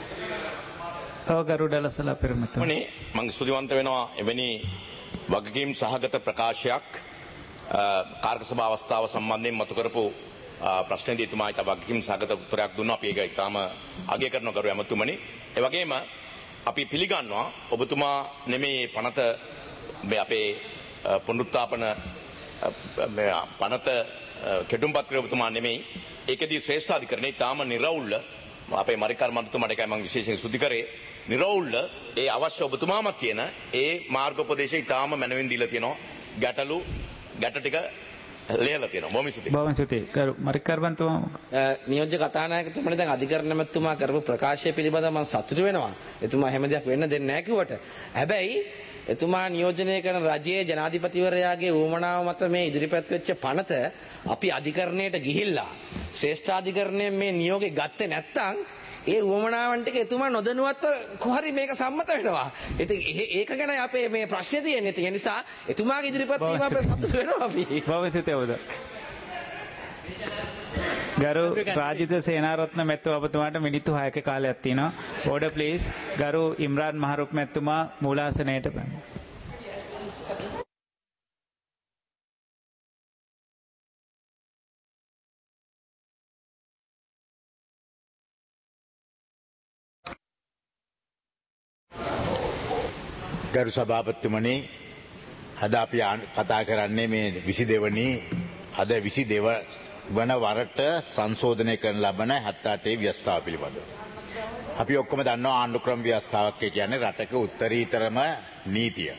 ගරු ඩල සලහපිරු මැතිතුමා. මම ස්තුතිවන්ත වෙනවා එවැනි වගකීම් සහගත ප්‍රකාශයක් කාර්ක සභා අවස්ථාව සම්බන්ධයෙන් මතු කරපු ප්‍රශ්නේදී එතුමා ඊට වගකීම් සහගත උත්තරයක් දුන්නා. අපි ඒක ඉතාම අගය කරනවා ගරු ඇමතුමනි. ඒ වගේම අපි පිළිගන්නවා ඔබතුමා නෙමේ පනත මේ අපේ පුනරුත්ථාපන පනත කෙටුම්පත් කර ඔබතුමා නෙමෙයි. ඒකදී ශ්‍රේෂ්ඨාධිකරණේ ඊටාම නිර්වුල්ල අපේ මරිකාර මන්ත්‍රතුමාට එකයි මම විශේෂයෙන් ස්තුති කරේ. නිර්වුල්ල ඒ අවශ්‍ය ඔබතුමාම කියන ඒ මාර්ගෝපදේශය ඊටාම මනවින් දීලා තියෙනවා. ගැට ටික ලියලා තියෙනවා. බොහොම ස්තුතියි. බොහොම ස්තුතියි. කරු මරිකාර මන්ත්‍රතුමා නියෝජ්‍ය කතානායකතුමනි දැන් අධිකරණ මැතිතුමා කරපු ප්‍රකාශය පිළිබඳව මම සතුටු වෙනවා. එතුමා හැම දෙයක් වෙන්න දෙන්නේ නැහැ කිව්වට. හැබැයි එතුමා නියෝජනය කරන රජයේ ජනාධිපතිවරයාගේ ඌමනාව මත මේ ඉදිරිපත් වෙච්ච පනත අපි අධිකරණයට ගිහිල්ලා ශ්‍රේෂ්ඨාධිකරණයෙන් මේ නියෝගේ ගත්තේ නැත්නම් ඒ ඌමනාවන් ටික එතුමා නොදැනුවත්ව කොහරි මේක සම්මත වෙනවා. ඉතින් ඒක ගැන අපේ මේ ප්‍රශ්නේ තියෙන්නේ. ඒ නිසා එතුමාගේ ඉදිරිපත් වීම අපේ සතුටු වෙනවා අපි. බවසිතවද ගරු රාජිත සේනාරත්න මැතිතුමා ඔබතුමාට මිනිත්තු 6ක කාලයක් තියෙනවා. Order please. ගරු ඉම්රාන් මහරුප් මැතිතුමා මූලාසනයට පැමිණ. ගරු සභාපතිතුමනි අද අපි කතා කරන්නේ මේ 22 වෙනි අද 22 වන වරට සංශෝධනය කරන ලබන 78 ව්‍යවස්ථාව පිළිබඳව. අපි ඔක්කොම දන්නවා ආණ්ඩුක්‍රම ව්‍යවස්ථාවක් කියන්නේ රටක උත්තරීතරම නීතිය.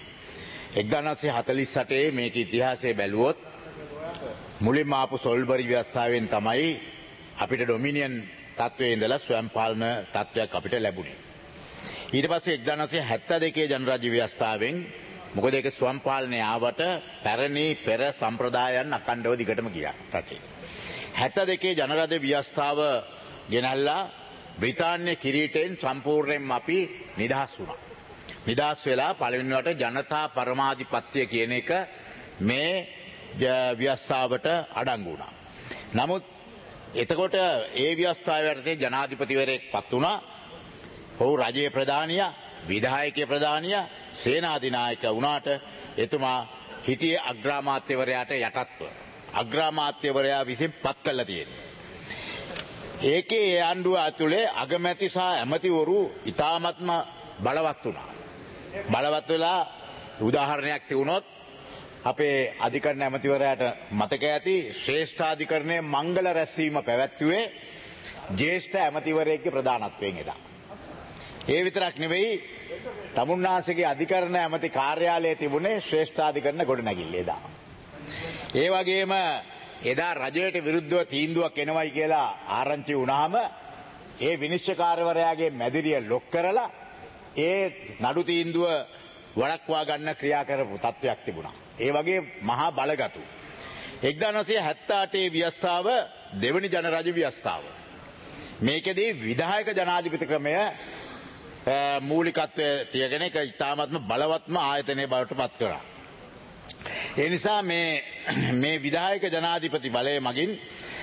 1948 මේක ඉතිහාසයේ බැලුවොත් මුලින්ම ආපු සොල්බරි ව්‍යවස්ථාවෙන් තමයි අපිට ඩොමිනියන් තත්ත්වයේ ඉඳලා ස්වයං පාලන තත්ත්වයක් අපිට ලැබුණේ. ඊට පස්සේ 1972 ජනරාජ්‍ය ව්‍යවස්ථාවෙන් මොකද ඒක ස්වයං පාලනය ආවට පැරණි පෙර සම්ප්‍රදායන් අඛණ්ඩව දිගටම ගියා රටේ. 72 ජනරාජ්‍ය ව්‍යවස්ථාව ගෙනල්ලා බ්‍රිතාන්‍ය කිරීටයෙන් සම්පූර්ණයෙන්ම අපි නිදහස් වුණා. නිදහස් වෙලා පළවෙනි වට ජනතා පරමාධිපත්‍ය කියන එක මේ ව්‍යවස්ථාවට අඩංගු වුණා. නමුත් එතකොට ඒ ව්‍යවස්ථාව යටතේ ජනාධිපතිවරයෙක් පත් වුණා. ඔහු රජයේ ප්‍රධානියා, විධායකීය ප්‍රධානියා, සේනාධිනායක වුණාට එතුමා හිටියේ අග්‍රාමාත්‍යවරයාට යටත්ව. අග්‍රාමාත්‍යවරයා විසින් පත් කළා තියෙනවා. ඒකේ ඒ ආණ්ඩුව ඇතුලේ අගමැති සහ ඇමතිවරු ඉතාමත්ම බලවත් වුණා. බලවත් වෙලා උදාහරණයක් තියුණොත් අපේ අධිකරණ ඇමතිවරයාට මතක ඇති ශ්‍රේෂ්ඨාධිකරණයේ මංගල රැස්වීම පැවැත්වුවේ ජ්‍යෙෂ්ඨ ඇමතිවරයෙක්ගේ ප්‍රධානත්වයෙන් එදා. ඒ විතරක් නෙවෙයි තමුන්නාසේගේ අධිකරණ ඇමති කාර්යාලයේ තිබුණේ ශ්‍රේෂ්ඨාධිකරණ ගොඩනැගිල්ල එදා. ඒ වගේම එදා රජයට විරුද්ධව තීන්දුවක් එනවයි කියලා ආරංචි වුණාම ඒ විනිශ්චයකාරවරයාගේ මැදිරිය ලොක් කරලා ඒ නඩු තීන්දුව වළක්වා ගන්න ක්‍රියා කරපු තත්ත්වයක් තිබුණා. ඒ වගේ මහා බලගතු 1978 ව්‍යවස්ථාව දෙවනි ජනරජ ව්‍යවස්ථාව. මේකෙදී විධායක ජනාධිපති ක්‍රමය මූලිකත්වය තියගෙන ඒක ඉතාමත්ම බලවත්ම ආයතනයේ බවට පත් කරා. ඒ නිසා මේ විධායක ජනාධිපති බලය මගින්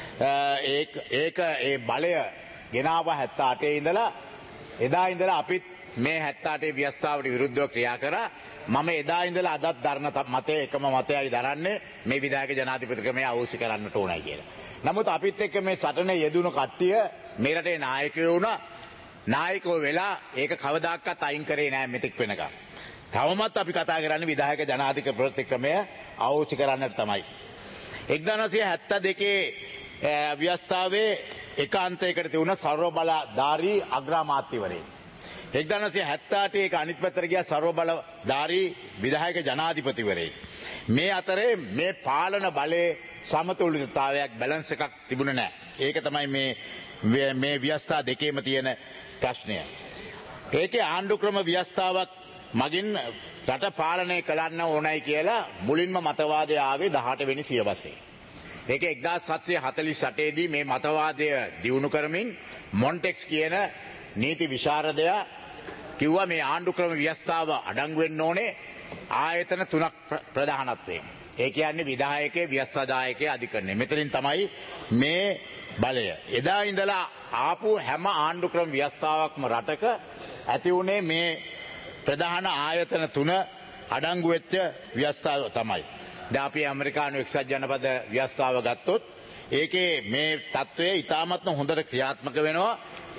ඒ බලය ගෙනාව 78 ඉඳලා එදා ඉඳලා අපිත් මේ 78 ව්‍යවස්ථාවට විරුද්ධව ක්‍රියා කරා. මම එදා ඉඳලා අදත් දරන මතය එකම මතයයි දරන්නේ මේ විධායක ජනාධිපති ක්‍රමය අවශ්‍ය කරන්නට ඕනයි කියලා. නමුත් අපිත් එක්ක මේ සටනේ යෙදුණු කට්ටිය මේ රටේ නායකයෝ වුණා. නායකයෝ වෙලා ඒක කවදාකවත් අයින් කරේ නෑ මෙතෙක් වෙනකම්. තවමත් අපි කතා කරන්නේ විධායක ජනාධිපති ක්‍රමය අවශ්‍ය කරන්නට තමයි. 1972 ව්‍යවස්ථාවේ එකාන්තයකට තිබුණ සර්වබලධාරී අග්‍රාමාත්‍යවරයෙක්. 1978 ඒක අනිත් පැත්තට ගියා සර්වබලධාරී විධායක ජනාධිපතිවරයෙක්. මේ අතරේ මේ පාලන බලයේ සමතුලිතතාවයක් බැලන්ස් එකක් තිබුණේ නැහැ. ඒක තමයි මේ ව්‍යවස්ථා දෙකේම තියෙන ප්‍රශ්නය. ඒකේ ආණ්ඩු ක්‍රම ව්‍යවස්ථාවක් මගින් රට පාලනය කරන්න ඕනයි කියලා මුලින්ම මතවාදය ආවේ 18 වෙනි සියවසේ. ඒක 1748 දී මේ මතවාදය දියුණු කරමින් මොන්ටෙක්ස් කියන නීති විශාරදයා කිව්වා මේ ආණ්ඩු ක්‍රම ව්‍යවස්ථාව අඩංගු වෙන්න ඕනේ ආයතන තුනක් ප්‍රධානත්වයෙන්. ඒ කියන්නේ විධායකයේ ව්‍යවස්ථාදායකයේ අධිකරණය. මෙතනින් තමයි මේ බලය. එදා ඉඳලා ආපු හැම ආණ්ඩු ක්‍රම ව්‍යවස්ථාවක්ම රටක ඇති උනේ මේ ප්‍රධාන ආයතන තුන අඩංගු වෙච්ච ව්‍යවස්ථාව තමයි. දැන් අපි ඇමරිකානු එක්සත් ජනපද ව්‍යවස්ථාව ගත්තොත් ඒකේ මේ තත්ත්වය ඉතාමත්ම හොඳට ක්‍රියාත්මක වෙනවා.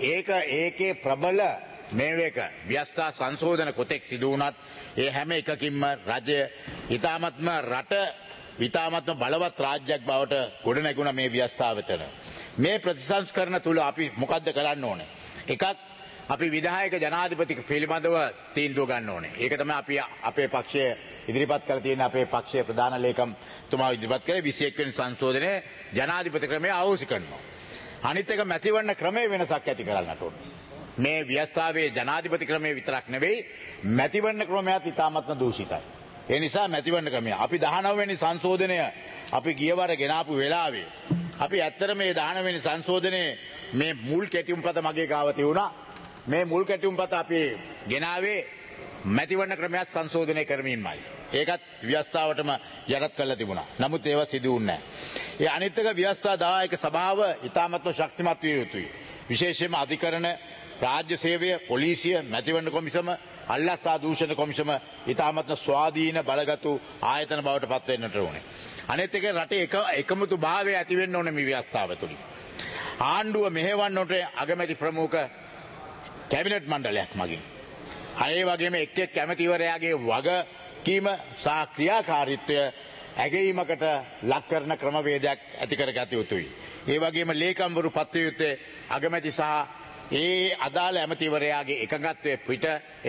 ඒකේ ප්‍රබල මේවක ව්‍යවස්ථා සංශෝධන කොතෙක් සිදු වුණත් ඒ හැම එකකින්ම රජය ඉතාමත්ම රට ඉතාමත්ම බලවත් රාජ්‍යයක් බවට ගොඩනැගුණ මේ ව්‍යවස්ථාවතන. මේ ප්‍රතිසංස්කරණ තුල අපි මොකද්ද කරන්න ඕනේ? එකක් අපි විධායක ජනාධිපති පිළිබඳව තීන්දුව ගන්න ඕනේ. ඒක තමයි අපි අපේ පක්ෂය ඉදිරිපත් කරලා තියෙන අපේ පක්ෂයේ ප්‍රධාන ලේකම්තුමා ඉදිරිපත් කරේ 21 වෙනි සංශෝධනයේ ජනාධිපති ක්‍රමය අවශ්‍ය කරනවා. අනිත් එක මැතිවරණ ක්‍රමයේ වෙනසක් ඇති කරන්නට ඕනේ. මේ ව්‍යවස්ථාවේ ජනාධිපති ක්‍රමය විතරක් නෙවෙයි මැතිවරණ ක්‍රමයත් ඉතාමත්ම දූෂිතයි. ඒ නිසා මැතිවරණ ක්‍රමය අපි 19 වෙනි සංශෝධනය අපි ගියවර ගෙනාපු වෙලාවේ අපි ඇත්තට මේ 19 වෙනි සංශෝධනයේ මේ මුල් කෙටිුම්පත මගේ ගාව තියුණා. මේ මුල් කෙටිුම්පත අපි ගෙනාවේ මැතිවරණ ක්‍රමයක් සංශෝධනය කරමින්මයි. ඒකත් ව්‍යවස්ථාවටම යටත් කරලා තිබුණා. නමුත් ඒවා සිදු වුණේ නැහැ. ඒ අනිත් එක ව්‍යවස්ථා දායක සභාව ඉතාමත්ම ශක්තිමත් විය යුතුයි. විශේෂයෙන්ම අධිකරණ රාජ්‍ය සේවය පොලිසිය මැතිවරණ කොමිසම අල්ලසා දූෂණ කොමිසම ඉතාමත්ම ස්වාධීන බලගතු ආයතන බවට පත් වෙන්නට ඕනේ. අනිත් එක රටේ එකමුතු භාවය ඇති වෙන්න ඕනේ මේ ව්‍යවස්ථාව තුලින්. ආණ්ඩුව මෙහෙවන්නට අගමැති ප්‍රමුඛ කැබිනට් මණ්ඩලයක් මගින්. ඒ වගේම එක් කැමැතිවරයාගේ වගකීම සහ ක්‍රියාකාරීත්වය ඇගීමකට ලක් කරන ක්‍රමවේදයක් ඇති කරගත යුතුයි. ඒ වගේම ලේකම්වරු පත් විය යුත්තේ අගමැති සහ ඒ අදාළ ඇමතිවරයාගේ එකඟත්වය පිට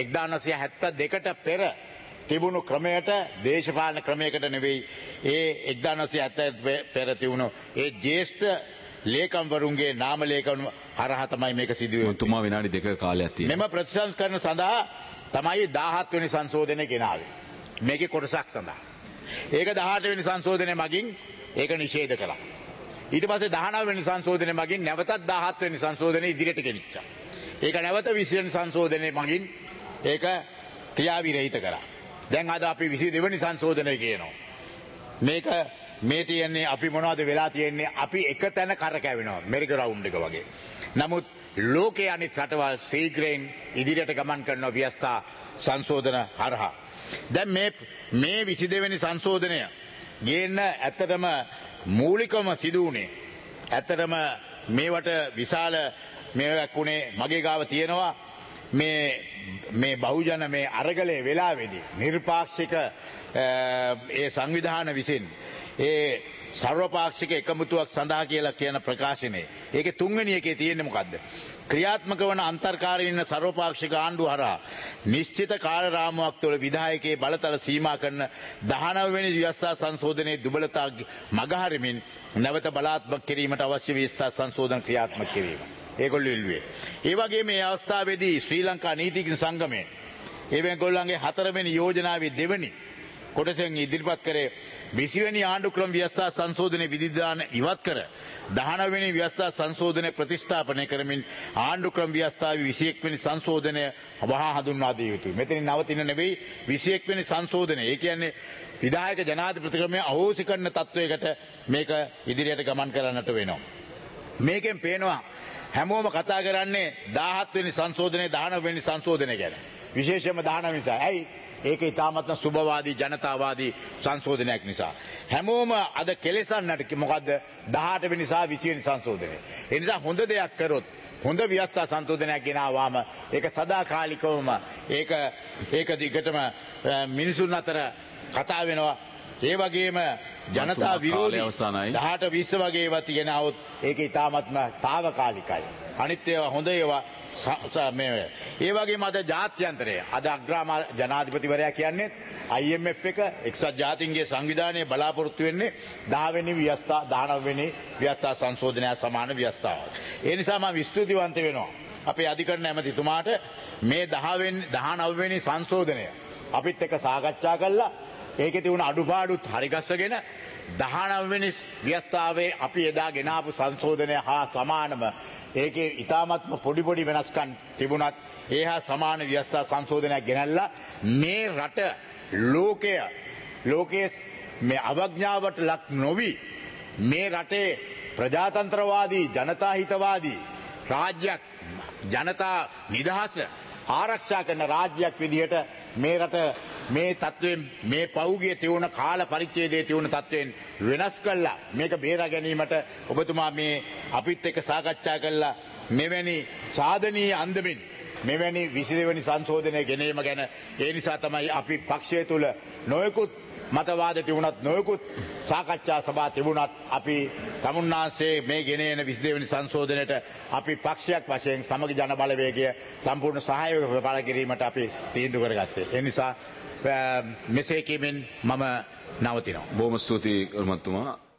1972ට පෙර තිබුණු ක්‍රමයට දේශපාලන ක්‍රමයකට නෙවෙයි ඒ 1970 පෙර තිබුණු ඒ ජ්‍යෙෂ්ඨ ලේකම්වරුන්ගේ නාම ලේකම් හරහා තමයි මේක සිදු වෙන්නේ. තුමා විනාඩි 2ක කාලයක් තියෙනවා. මෙම ප්‍රතිසංස්කරණ සඳහා තමයි 17 වෙනි සංශෝධනය ගෙනාවේ. මේකේ කොටසක් සඳහා. ඒක 18 වෙනි සංශෝධනය මගින් ඒක නිෂේධ කළා. ඊට පස්සේ 19 වෙනි සංශෝධනය මගින් නැවතත් 17 වෙනි සංශෝධනය ඉදිරියට ගෙනිච්චා. ඒක නැවත 20 වෙනි සංශෝධනය මගින් ඒක ක්‍රියාවිරහිත කරා. දැන් අද අපි 22 වෙනි සංශෝධනය කියනවා. මේක මේ තියෙන්නේ අපි මොනවද වෙලා තියෙන්නේ අපි එක තැන කරකැවෙනවා මෙරික රවුන්ඩ් එක වගේ. නමුත් ලෝකයේ අනිත් රටවල් ශීඝ්‍රයෙන් ඉදිරියට ගමන් කරන ව්‍යවස්ථා සංශෝධන හරහා. දැන් මේ 22 වෙනි සංශෝධනය ගේන්න ඇත්තටම මූලිකම සිදු වුණේ ඇත්තටම මේවට විශාල මේවක් වුණේ මගේ ගාව තියෙනවා මේ බහුජන මේ අරගලේ වෙලාවේදී නිර්පාක්ෂික ඒ සංවිධාන විසින් ඒ සර්වපාක්ෂික එකමුතුවක් සඳහා කියලා කියන ප්‍රකාශනයේ ඒකේ තුන්වෙනි එකේ තියෙන්නේ මොකද්ද? ක්‍රියාත්මක වන අන්තර්කාරීන සර්වපාක්ෂික ආණ්ඩුව හරහා නිශ්චිත කාල රාමුවක් තුළ විධායකයේ බලතල සීමා කරන 19 වෙනි ව්‍යවස්ථා සංශෝධනයේ දුබලතා මගහරිමින් නැවත බලාත්මක කිරීමට අවශ්‍ය ව්‍යවස්ථා සංශෝධන ක්‍රියාත්මක කිරීම. ඒගොල්ලෝ ඉල්ලුවේ. ඒ වගේම මේ අවස්ථාවේදී ශ්‍රී ලංකා නීතිඥ සංගමය ඒගොල්ලන්ගේ 4 වෙනි යෝජනාවේ දෙවෙනි කොටසෙන් ඉදිරිපත් කරේ 20 වෙනි ආණ්ඩු ක්‍රම ව්‍යවස්ථා සංශෝධනයේ විධිවිධාන ඉවත් කර 19 වෙනි ව්‍යවස්ථා සංශෝධනය ප්‍රතිස්ථාපනය කරමින් ආණ්ඩු ක්‍රම ව්‍යවස්ථාවේ 21 වෙනි සංශෝධනය වහා හඳුන්වා දිය යුතුයි. මෙතනින් නවතින නෙවෙයි 21 වෙනි සංශෝධනය. ඒ කියන්නේ විධායක ජනාධිපති ක්‍රමය අහෝසි කරන තත්වයකට මේක ඉදිරියට ගමන් කරන්නට වෙනවා. මේකෙන් පේනවා හැමෝම කතා කරන්නේ 17 වෙනි සංශෝධනය 19 වෙනි සංශෝධනය ගැන. විශේෂයෙන්ම 19 නිසා. ඇයි? ඒක ඉතාමත්ම සුභවාදී ජනතාවාදී සංශෝධනයක් නිසා. හැමෝම අද කෙලෙසන්නට මොකද්ද 18 වෙනි සහ 20 වෙනි සංශෝධනය. ඒ නිසා හොඳ දෙයක් කරොත් හොඳ ව්‍යවස්ථා සංශෝධනයක් ගෙනාවාම ඒක සදාකාලිකවම ඒක දිගටම මිනිසුන් අතර කතා වෙනවා. ඒ වගේම ජනතා විරෝධී 18 20 වගේ ඒවා තියනවොත් ඒක ඉතාමත්ම తాවකාලිකයි. අනිත් ඒවා හොඳ ඒවා ඒ වගේම අද ජාත්‍යන්තරය අද අග්‍රාම ජනාධිපතිවරයා කියන්නේ IMF එක එක්සත් ජාතීන්ගේ සංවිධානයේ බලාපොරොත්තු වෙන්නේ 10 වෙනි ව්‍යවස්ථා 19 වෙනි ව්‍යවස්ථා සංශෝධනය සමාන ව්‍යවස්ථාවක්. ඒ නිසා මම ස්තුතිවන්ත වෙනවා අපේ අධිකරණ ඇමතිතුමාට මේ 19 වෙනි සංශෝධනය අපිත් එක්ක සාකච්ඡා කළා. ඒකේ තිබුණ අඩුපාඩුත් හරිගස්සගෙන 19 වෙනි ව්‍යවස්ථාවේ අපි එදා ගෙනාපු සංශෝධනය හා සමානම ඒකේ ඉතාමත්ම පොඩි වෙනස්කම් තිබුණත් ඒ හා සමාන ව්‍යවස්ථා සංශෝධනයක් ගෙනල්ලා මේ රට ලෝකයේ මේ අවඥාවට ලක් නොවි මේ රටේ ප්‍රජාතන්ත්‍රවාදී ජනතා හිතවාදී රාජ්‍යයක් ජනතා නිදහස ආරක්ෂා කරන රාජ්‍යයක් විදිහට මේ රට මේ තත්වයෙන් මේ පෞගිය තියුණ කාල පරිච්ඡේදයේ තියුණ තත්වයෙන් වෙනස් කළා මේක බේරා ගැනීමට ඔබතුමා මේ අපිත් එක්ක සාකච්ඡා කළා මෙවැනි සාධනීය අන්දමින් මෙවැනි 22 වෙනි සංශෝධනය ගෙනීම ගැන ඒ නිසා තමයි අපි පක්ෂය තුල නොයෙකුත් මතවාද තිබුණත් නොයෙකුත් සාකච්ඡා සභා තිබුණත් අපි තමුන්නාන්සේ මේ ගෙනෙන 22 වෙනි සංශෝධනයට අපි පක්ෂයක් වශයෙන් සමග ජන බලවේගය සම්පූර්ණ සහයෝගය පළ කිරීමට අපි තීන්දුව කරගත්තේ. ඒ නිසා මෙසේ කීමෙන් මම නවතිනවා. බොහොම ස්තුතියි කරුමතුමා.